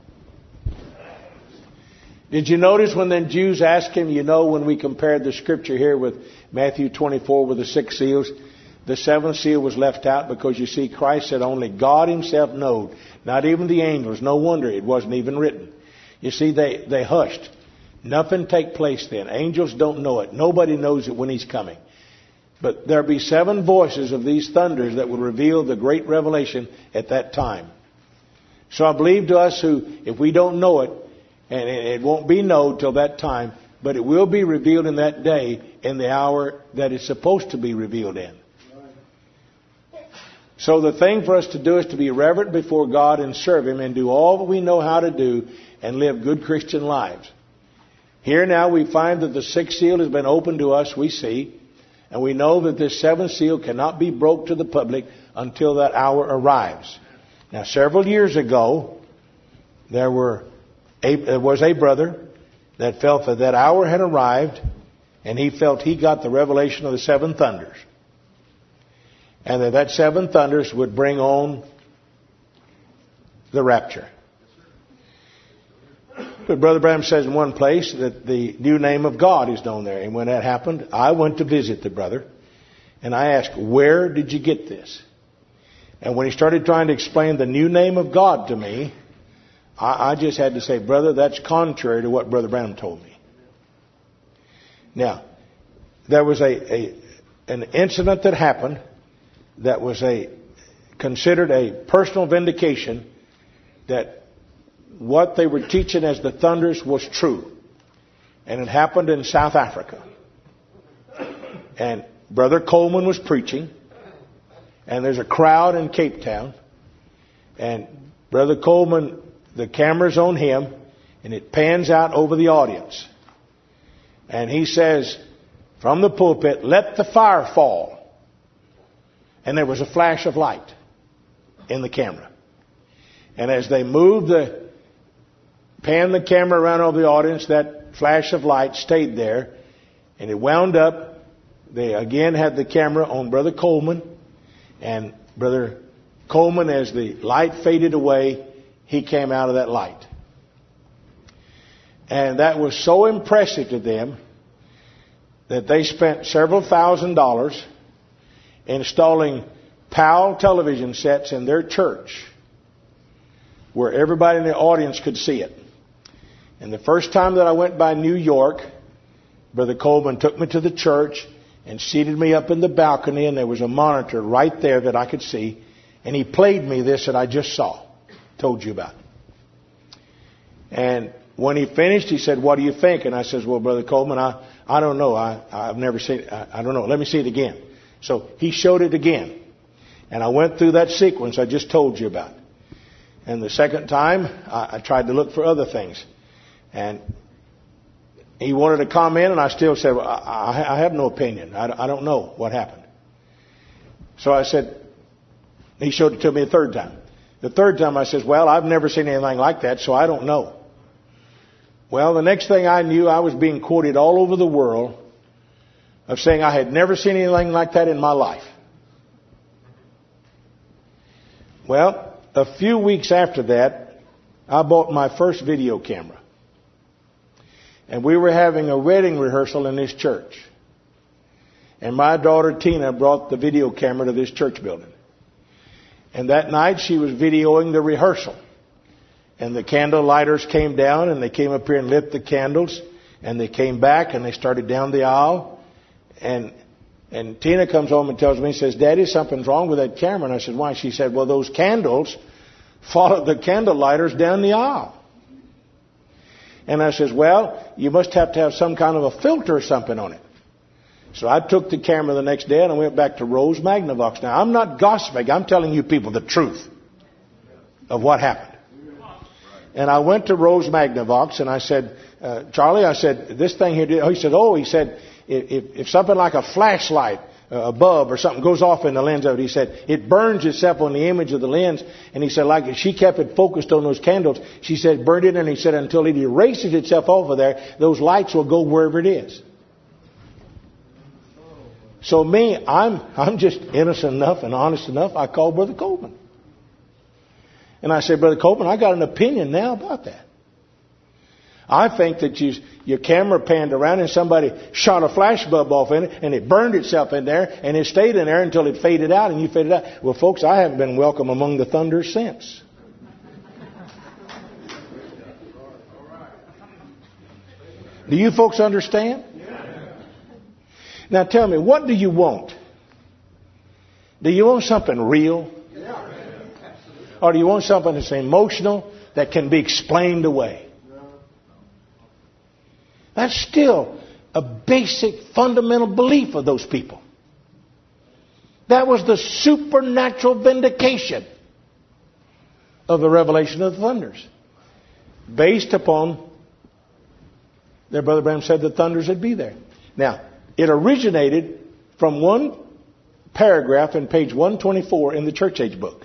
Did you notice when the Jews asked Him, when we compared the scripture here with Matthew 24 with the 6 seals, the seventh seal was left out because you see Christ said only God Himself knowed, not even the angels. No wonder it wasn't even written. You see, they hushed. Nothing take place then. Angels don't know it. Nobody knows it when He's coming. But there'll be 7 voices of these thunders that will reveal the great revelation at that time. So I believe to us who, if we don't know it, and it won't be known till that time, but it will be revealed in that day, in the hour that it's supposed to be revealed in. So the thing for us to do is to be reverent before God and serve Him and do all that we know how to do and live good Christian lives. Here now we find that the 6th seal has been opened to us, we see. And we know that this 7th seal cannot be broke to the public until that hour arrives. Now, several years ago, there was a brother that felt that hour had arrived, and he felt he got the revelation of the 7 thunders. And that 7 thunders would bring on the rapture. But Brother Branham says in one place that the new name of God is known there. And when that happened, I went to visit the brother. And I asked, where did you get this? And when he started trying to explain the new name of God to me, I just had to say, brother, that's contrary to what Brother Branham told me. Now, there was an incident that happened that was considered a personal vindication that what they were teaching as the thunders was true. And it happened in South Africa. And Brother Coleman was preaching. And there's a crowd in Cape Town. And Brother Coleman, the camera's on him, and it pans out over the audience. And he says, from the pulpit, "Let the fire fall." And there was a flash of light in the camera. And as they pan the camera around over the audience, that flash of light stayed there. And it wound up. They again had the camera on Brother Coleman. And Brother Coleman, as the light faded away, he came out of that light. And that was so impressive to them that they spent several $1,000s installing PAL television sets in their church where everybody in the audience could see it. And the first time that I went by New York, Brother Coleman took me to the church and seated me up in the balcony, and there was a monitor right there that I could see. And he played me this that I just told you about. And when he finished, he said, "What do you think?" And I says, "Well, Brother Coleman, I don't know. I've never seen it. I don't know. Let me see it again." So he showed it again. And I went through that sequence I just told you about. And the second time, I tried to look for other things. And he wanted to comment, and I still said, "Well, I have no opinion. I don't know what happened." So I said, he showed it to me a third time. The third time I says, "Well, I've never seen anything like that, so I don't know." Well, the next thing I knew, I was being quoted all over the world of saying I had never seen anything like that in my life. Well, a few weeks after that, I bought my first video camera. And we were having a wedding rehearsal in this church. And my daughter Tina brought the video camera to this church building. And that night she was videoing the rehearsal. And the candle lighters came down, and they came up here and lit the candles. And they came back and they started down the aisle. And Tina comes home and tells me, says, "Daddy, something's wrong with that camera." And I said, "Why?" She said, "Well, those candles followed the candle lighters down the aisle." And I says, "Well, you must have to have some kind of a filter or something on it." So I took the camera the next day and I went back to Rose Magnavox. Now, I'm not gossiping. I'm telling you people the truth of what happened. And I went to Rose Magnavox and I said, "Charlie," I said, "this thing here," he said, if something like a flashlight, a bulb or something goes off in the lens of it, he said, it burns itself on the image of the lens. And he said, like she kept it focused on those candles, she said, burned it, and he said, until it erases itself off of there, those lights will go wherever it is. So me, I'm just innocent enough and honest enough, I called Brother Coleman. And I said, "Brother Coleman, I got an opinion now about that. I think that your camera panned around and somebody shot a flash bulb off in it and it burned itself in there and it stayed in there until it faded out and you faded out." Well, folks, I haven't been welcome among the thunders since. Do you folks understand? Now tell me, what do you want? Do you want something real? Or do you want something that's emotional that can be explained away? That's still a basic fundamental belief of those people. That was the supernatural vindication of the revelation of the thunders. Based upon their Brother Branham said the thunders would be there. Now, it originated from one paragraph in page 124 in the Church Age book.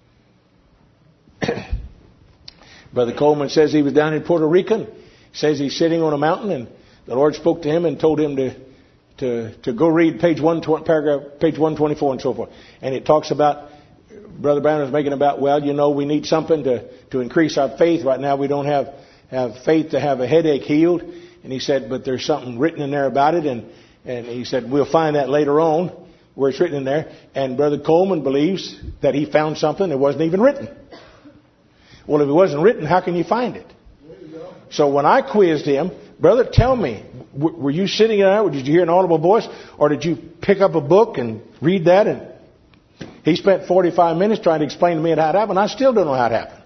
Brother Coleman says he was down in Puerto Rico. Says he's sitting on a mountain and the Lord spoke to him and told him to go read page 124 and so forth. And it talks about, Brother Brown is making about, well, we need something to increase our faith. Right now we don't have faith to have a headache healed. And he said, but there's something written in there about it. And he said, we'll find that later on where it's written in there. And Brother Coleman believes that he found something that wasn't even written. Well, if it wasn't written, how can you find it? So when I quizzed him, brother, tell me, were you sitting there? Did you hear an audible voice? Or did you pick up a book and read that? And he spent 45 minutes trying to explain to me how it happened. I still don't know how it happened.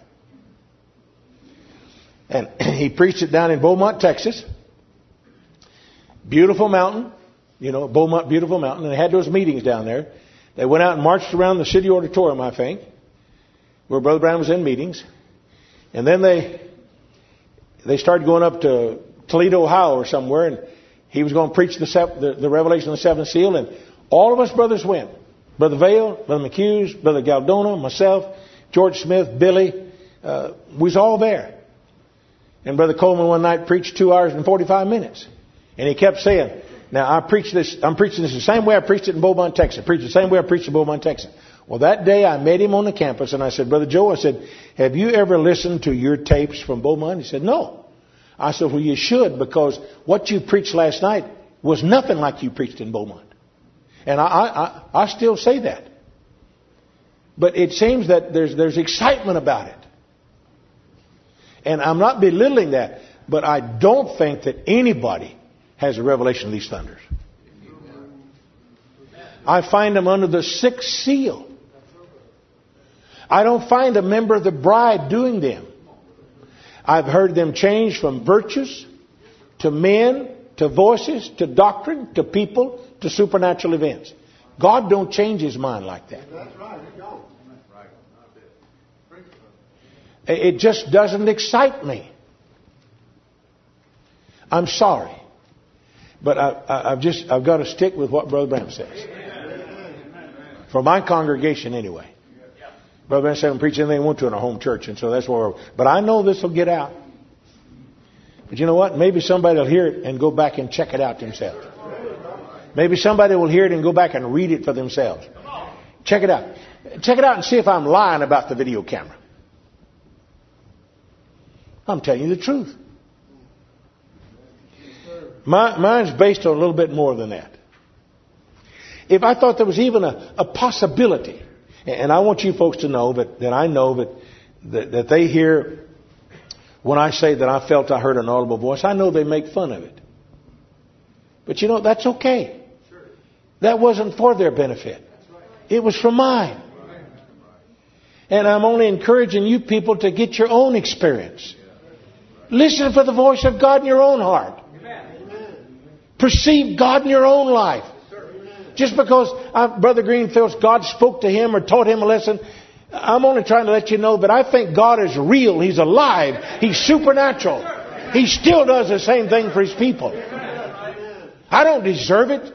And he preached it down in Beaumont, Texas. Beautiful mountain. Beaumont, beautiful mountain. And they had those meetings down there. They went out and marched around the city auditorium, I think, where Brother Branham was in meetings. And then they started going up to Toledo, Ohio or somewhere, and he was going to preach the revelation of the seventh seal. And all of us brothers went. Brother Vail, Brother McHughes, Brother Galdona, myself, George Smith, Billy. We was all there. And Brother Coleman one night preached 2 hours and 45 minutes. And he kept saying, now I'm preaching this the same way I preached it in Beaumont, Texas. Preached the same way I preached in Beaumont, Texas. Well, that day I met him on the campus and I said, Brother Joe, I said, have you ever listened to your tapes from Beaumont? He said, no. I said, well, you should, because what you preached last night was nothing like you preached in Beaumont. And I still say that. But it seems that there's excitement about it. And I'm not belittling that, but I don't think that anybody has a revelation of these thunders. I find them under the sixth seal. I don't find a member of the bride doing them. I've heard them change from virtues to men, to voices, to doctrine, to people, to supernatural events. God don't change His mind like that. That's right. He don't. It just doesn't excite me. I'm sorry. But I've got to stick with what Brother Branham says. For my congregation anyway. Brother Branham said, I'm preaching anything they want to in our home church. And so that's where but I know this will get out. But you know what? Maybe somebody will hear it and go back and check it out themselves. Maybe somebody will hear it and go back and read it for themselves. Check it out. Check it out and see if I'm lying about the video camera. I'm telling you the truth. Mine's based on a little bit more than that. If I thought there was even a possibility, and I want you folks to know that I know that they hear when I say that I felt I heard an audible voice, I know they make fun of it. But you know, that's okay. That wasn't for their benefit. It was for mine. And I'm only encouraging you people to get your own experience. Listen for the voice of God in your own heart. Perceive God in your own life. Just because Brother Green feels God spoke to him or taught him a lesson, I'm only trying to let you know that I think God is real. He's alive. He's supernatural. He still does the same thing for His people. I don't deserve it.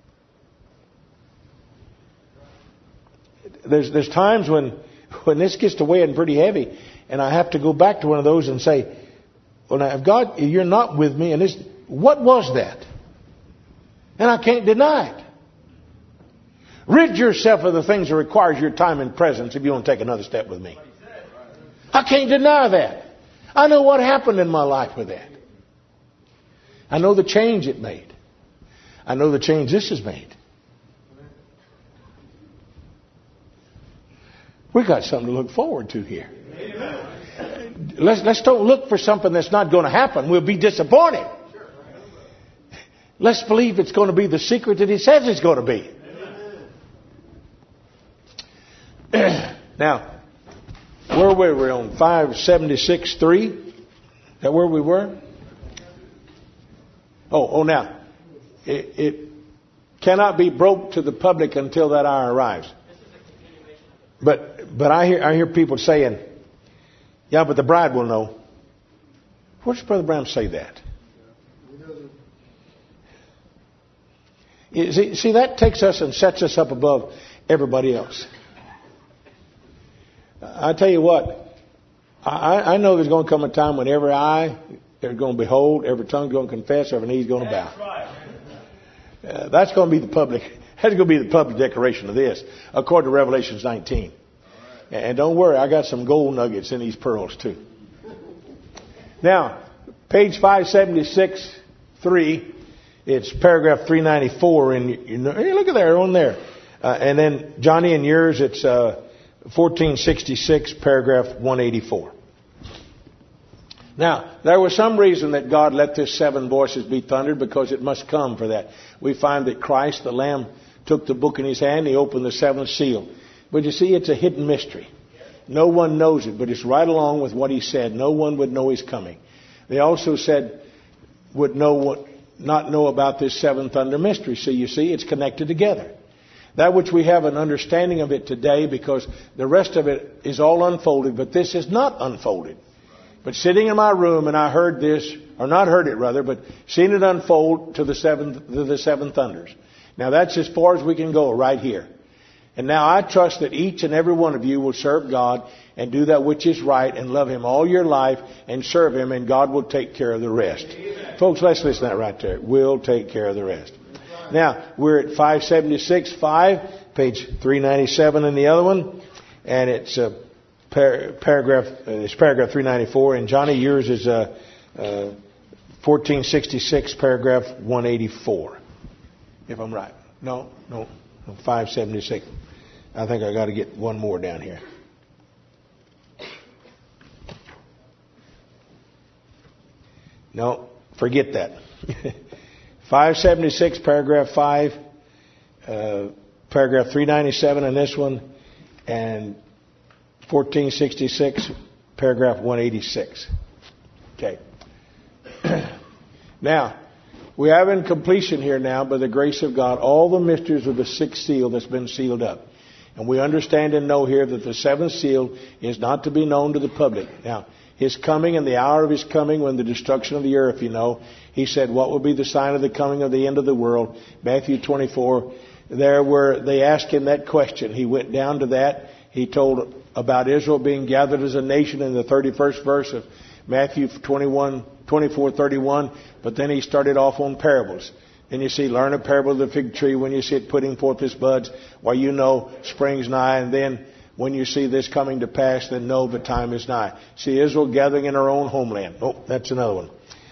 There's times when this gets to weighing pretty heavy, and I have to go back to one of those and say, well, now, if God, you're not with me, and what was that? And I can't deny it. Rid yourself of the things that requires your time and presence if you don't take another step with me. I can't deny that. I know what happened in my life with that. I know the change it made. I know the change this has made. We got something to look forward to here. Let's don't look for something that's not going to happen. We'll be disappointed. Let's believe it's going to be the secret that He says it's going to be. Now, where were we on 576.3? Is that where we were? Now, it cannot be broke to the public until that hour arrives. But I hear people saying, yeah, but the bride will know. Where does Brother Branham say that? See, that takes us and sets us up above everybody else. I tell you what, I know there's going to come a time when every eye is going to behold, every tongue is going to confess, every knee is going to bow. That's going to be the public. That's going to be the public declaration of this, according to Revelation 19. And don't worry, I got some gold nuggets in these pearls too. Now, page 576.3, it's paragraph 394. And look at there, on there. And then, Johnny, in yours, it's 1466, paragraph 184. Now, there was some reason that God let this 7 voices be thundered, because it must come for that. We find that Christ, the Lamb, took the book in His hand. He opened the 7th seal. But you see, it's a hidden mystery. No one knows it, but it's right along with what He said. No one would know His coming. They also said not know about this 7th thunder mystery. So you see, it's connected together. That which we have an understanding of it today, because the rest of it is all unfolded, but this is not unfolded. But sitting in my room, and I heard this, or not heard it rather, but seen it unfold to the seven thunders. Now that's as far as we can go right here. And now I trust that each and every one of you will serve God and do that which is right and love Him all your life and serve Him, and God will take care of the rest. Amen. Folks, let's listen to that right there. We'll take care of the rest. Now, we're at 576.5, page 397 in the other one, and it's paragraph 394, and Johnny, yours is 1466, paragraph 184, if I'm right. No, 576. I think I got to get one more down here. No, forget that. 576, paragraph 5, paragraph 397 in this one, and 1466, paragraph 186. Okay. Now, we have in completion here now, by the grace of God, all the mysteries of the sixth seal that's been sealed up. And we understand and know here that the seventh seal is not to be known to the public. Now, His coming and the hour of His coming, when the destruction of the earth, you know, He said, what will be the sign of the coming of the end of the world? Matthew 24, they asked Him that question. He went down to that. He told about Israel being gathered as a nation in the 31st verse of Matthew 24:31. But then He started off on parables. Then you see, learn a parable of the fig tree when you see it putting forth its buds, while you know spring's nigh. And then when you see this coming to pass, then know the time is nigh. See Israel gathering in her own homeland. Oh, that's another one.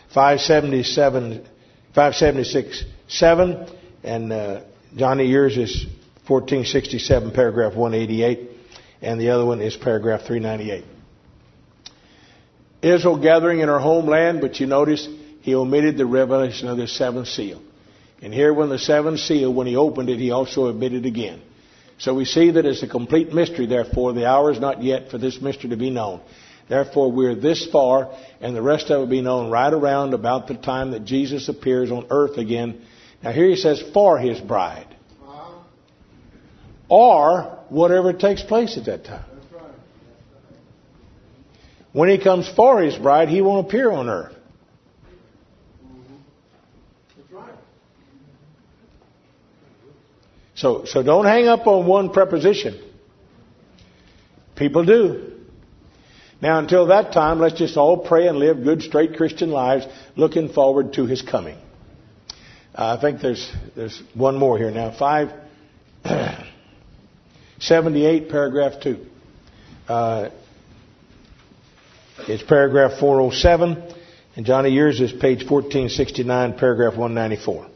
576.7, and Johnny, yours is 1467, paragraph 188, and the other one is paragraph 398. Israel gathering in her homeland, but you notice He omitted the revelation of the seventh seal. And here, when the seventh seal, when He opened it, He also omitted again. So we see that it's a complete mystery, therefore the hour is not yet for this mystery to be known. Therefore we're this far, and the rest of it will be known right around about the time that Jesus appears on earth again. Now here He says, for His bride. Or whatever takes place at that time. When He comes for His bride, He won't appear on earth. So don't hang up on one preposition. People do. Now, until that time, let's just all pray and live good, straight Christian lives, looking forward to His coming. I think there's one more here now. 578, paragraph 2. It's paragraph 407, and Johnny, yours is page 1469, paragraph 194.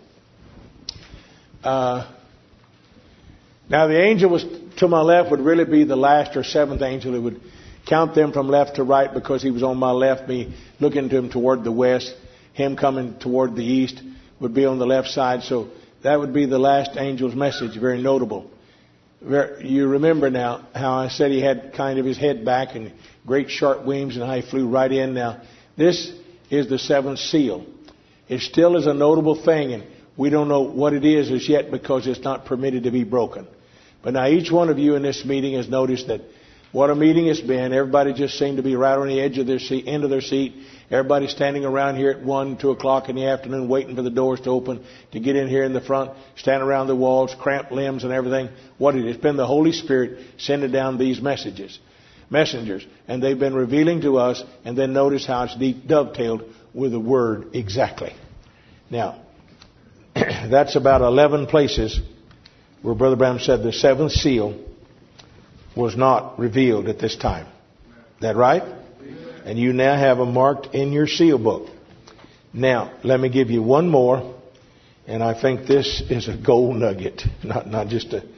Now, the angel was to my left would really be the last or seventh angel. It would count them from left to right, because he was on my left, me looking to him toward the west. Him coming toward the east would be on the left side. So that would be the last angel's message. Very notable. You remember now how I said he had kind of his head back and great sharp wings, and how he flew right in. Now, this is the seventh seal. It still is a notable thing, and we don't know what it is as yet, because it's not permitted to be broken. But now each one of you in this meeting has noticed that what a meeting it's been. Everybody just seemed to be right on the edge of their seat, end of their seat. Everybody standing around here at 1, 2 o'clock in the afternoon, waiting for the doors to open to get in here in the front, stand around the walls, cramped limbs and everything. What it is, it's been the Holy Spirit sending down these messengers, and they've been revealing to us. And then notice how it's dovetailed with the Word exactly. Now, that's about 11 places where Brother Branham said the seventh seal was not revealed at this time. Is that right? And you now have them marked in your seal book. Now, let me give you one more, and I think this is a gold nugget, not just a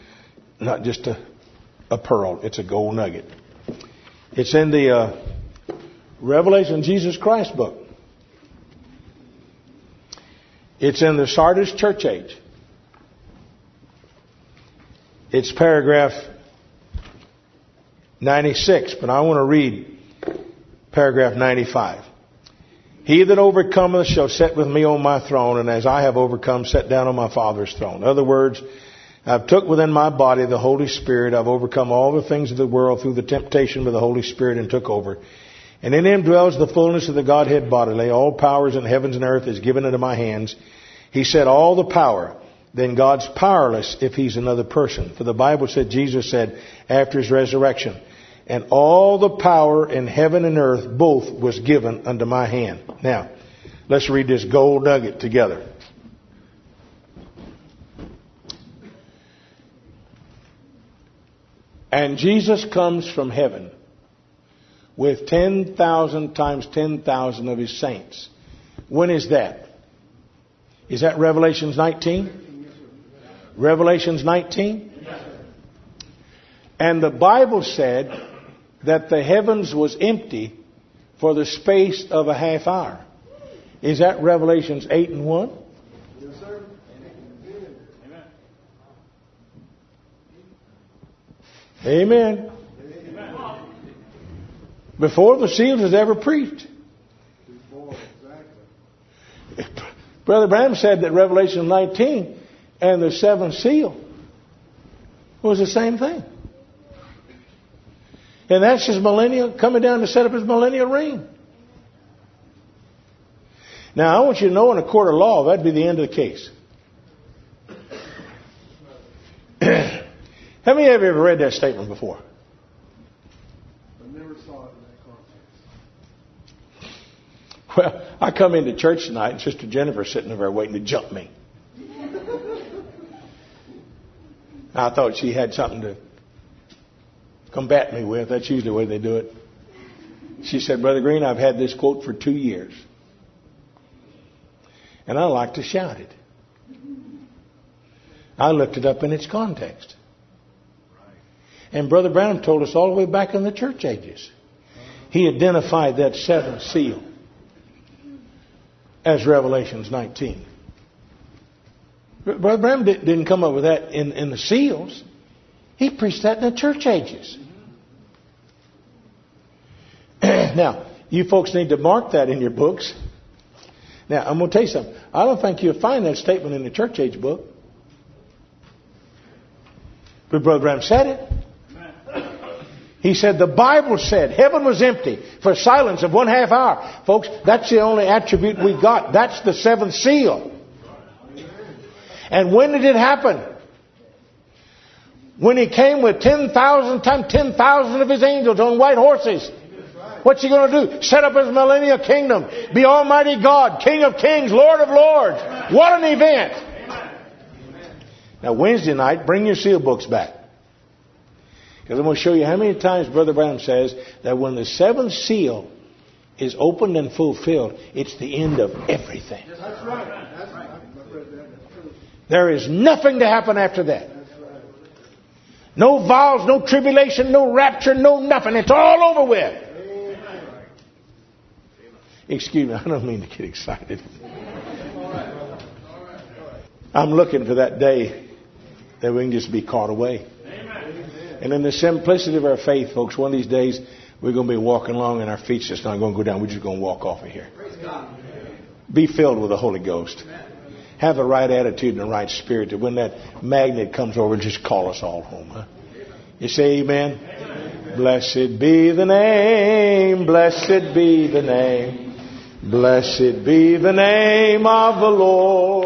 pearl. It's a gold nugget. It's in the Revelation of Jesus Christ book. It's in the Sardis Church Age. It's paragraph 96, but I want to read paragraph 95. He that overcometh shall sit with me on my throne, and as I have overcome, sit down on my Father's throne. In other words, I've took within my body the Holy Spirit. I've overcome all the things of the world through the temptation with the Holy Spirit and took over. And in Him dwells the fullness of the Godhead bodily. All powers in heavens and earth is given into my hands. He said all the power. Then God's powerless if He's another person. For the Bible said, Jesus said after His resurrection, and all the power in heaven and earth both was given unto my hand. Now, let's read this gold nugget together. And Jesus comes from heaven with 10,000 times 10,000 of His saints. When is that? Is that Revelations 19? Revelations 19? And the Bible said that the heavens was empty for the space of a half hour. Is that Revelations 8 and 1? Yes, sir. Amen. Amen. Before the seals is ever preached. Exactly. Brother Branham said that Revelation 19 and the seventh seal was the same thing. And that's His millennial, coming down to set up His millennial reign. Now, I want you to know in a court of law, that'd be the end of the case. How many of you have ever read that statement before? I never saw it in that context. Well, I come into church tonight and Sister Jennifer's sitting over there waiting to jump me. I thought she had something to combat me with. That's usually the way they do it. She said, Brother Green, I've had this quote for 2 years. And I like to shout it. I looked it up in its context. And Brother Branham told us all the way back in the church ages. He identified that seventh seal as Revelations 19. Brother Branham didn't come up with that in the seals. He preached that in the church ages. Now, you folks need to mark that in your books. Now, I'm going to tell you something. I don't think you'll find that statement in the church age book. But Brother Branham said it. He said, the Bible said heaven was empty for silence of 1/2 hour. Folks, that's the only attribute we got. That's the seventh seal. And when did it happen? When He came with 10,000 times 10,000 of His angels on white horses. What's He going to do? Set up His millennial kingdom. Be Almighty God, King of kings, Lord of lords. What an event. Now Wednesday night, bring your seal books back. Because I'm going to show you how many times Brother Branham says that when the seventh seal is opened and fulfilled, it's the end of everything. That's right. That's right. There is nothing to happen after that. No vows, no tribulation, no rapture, no nothing. It's all over with. Excuse me, I don't mean to get excited. I'm looking for that day that we can just be caught away. And in the simplicity of our faith, folks, one of these days we're going to be walking along and our feet's just not going to go down. We're just going to walk off of here. Be filled with the Holy Ghost. Have the right attitude and the right spirit that when that magnet comes over, just call us all home. Huh? You say amen? Amen? Blessed be the name. Blessed be the name. Blessed be the name of the Lord.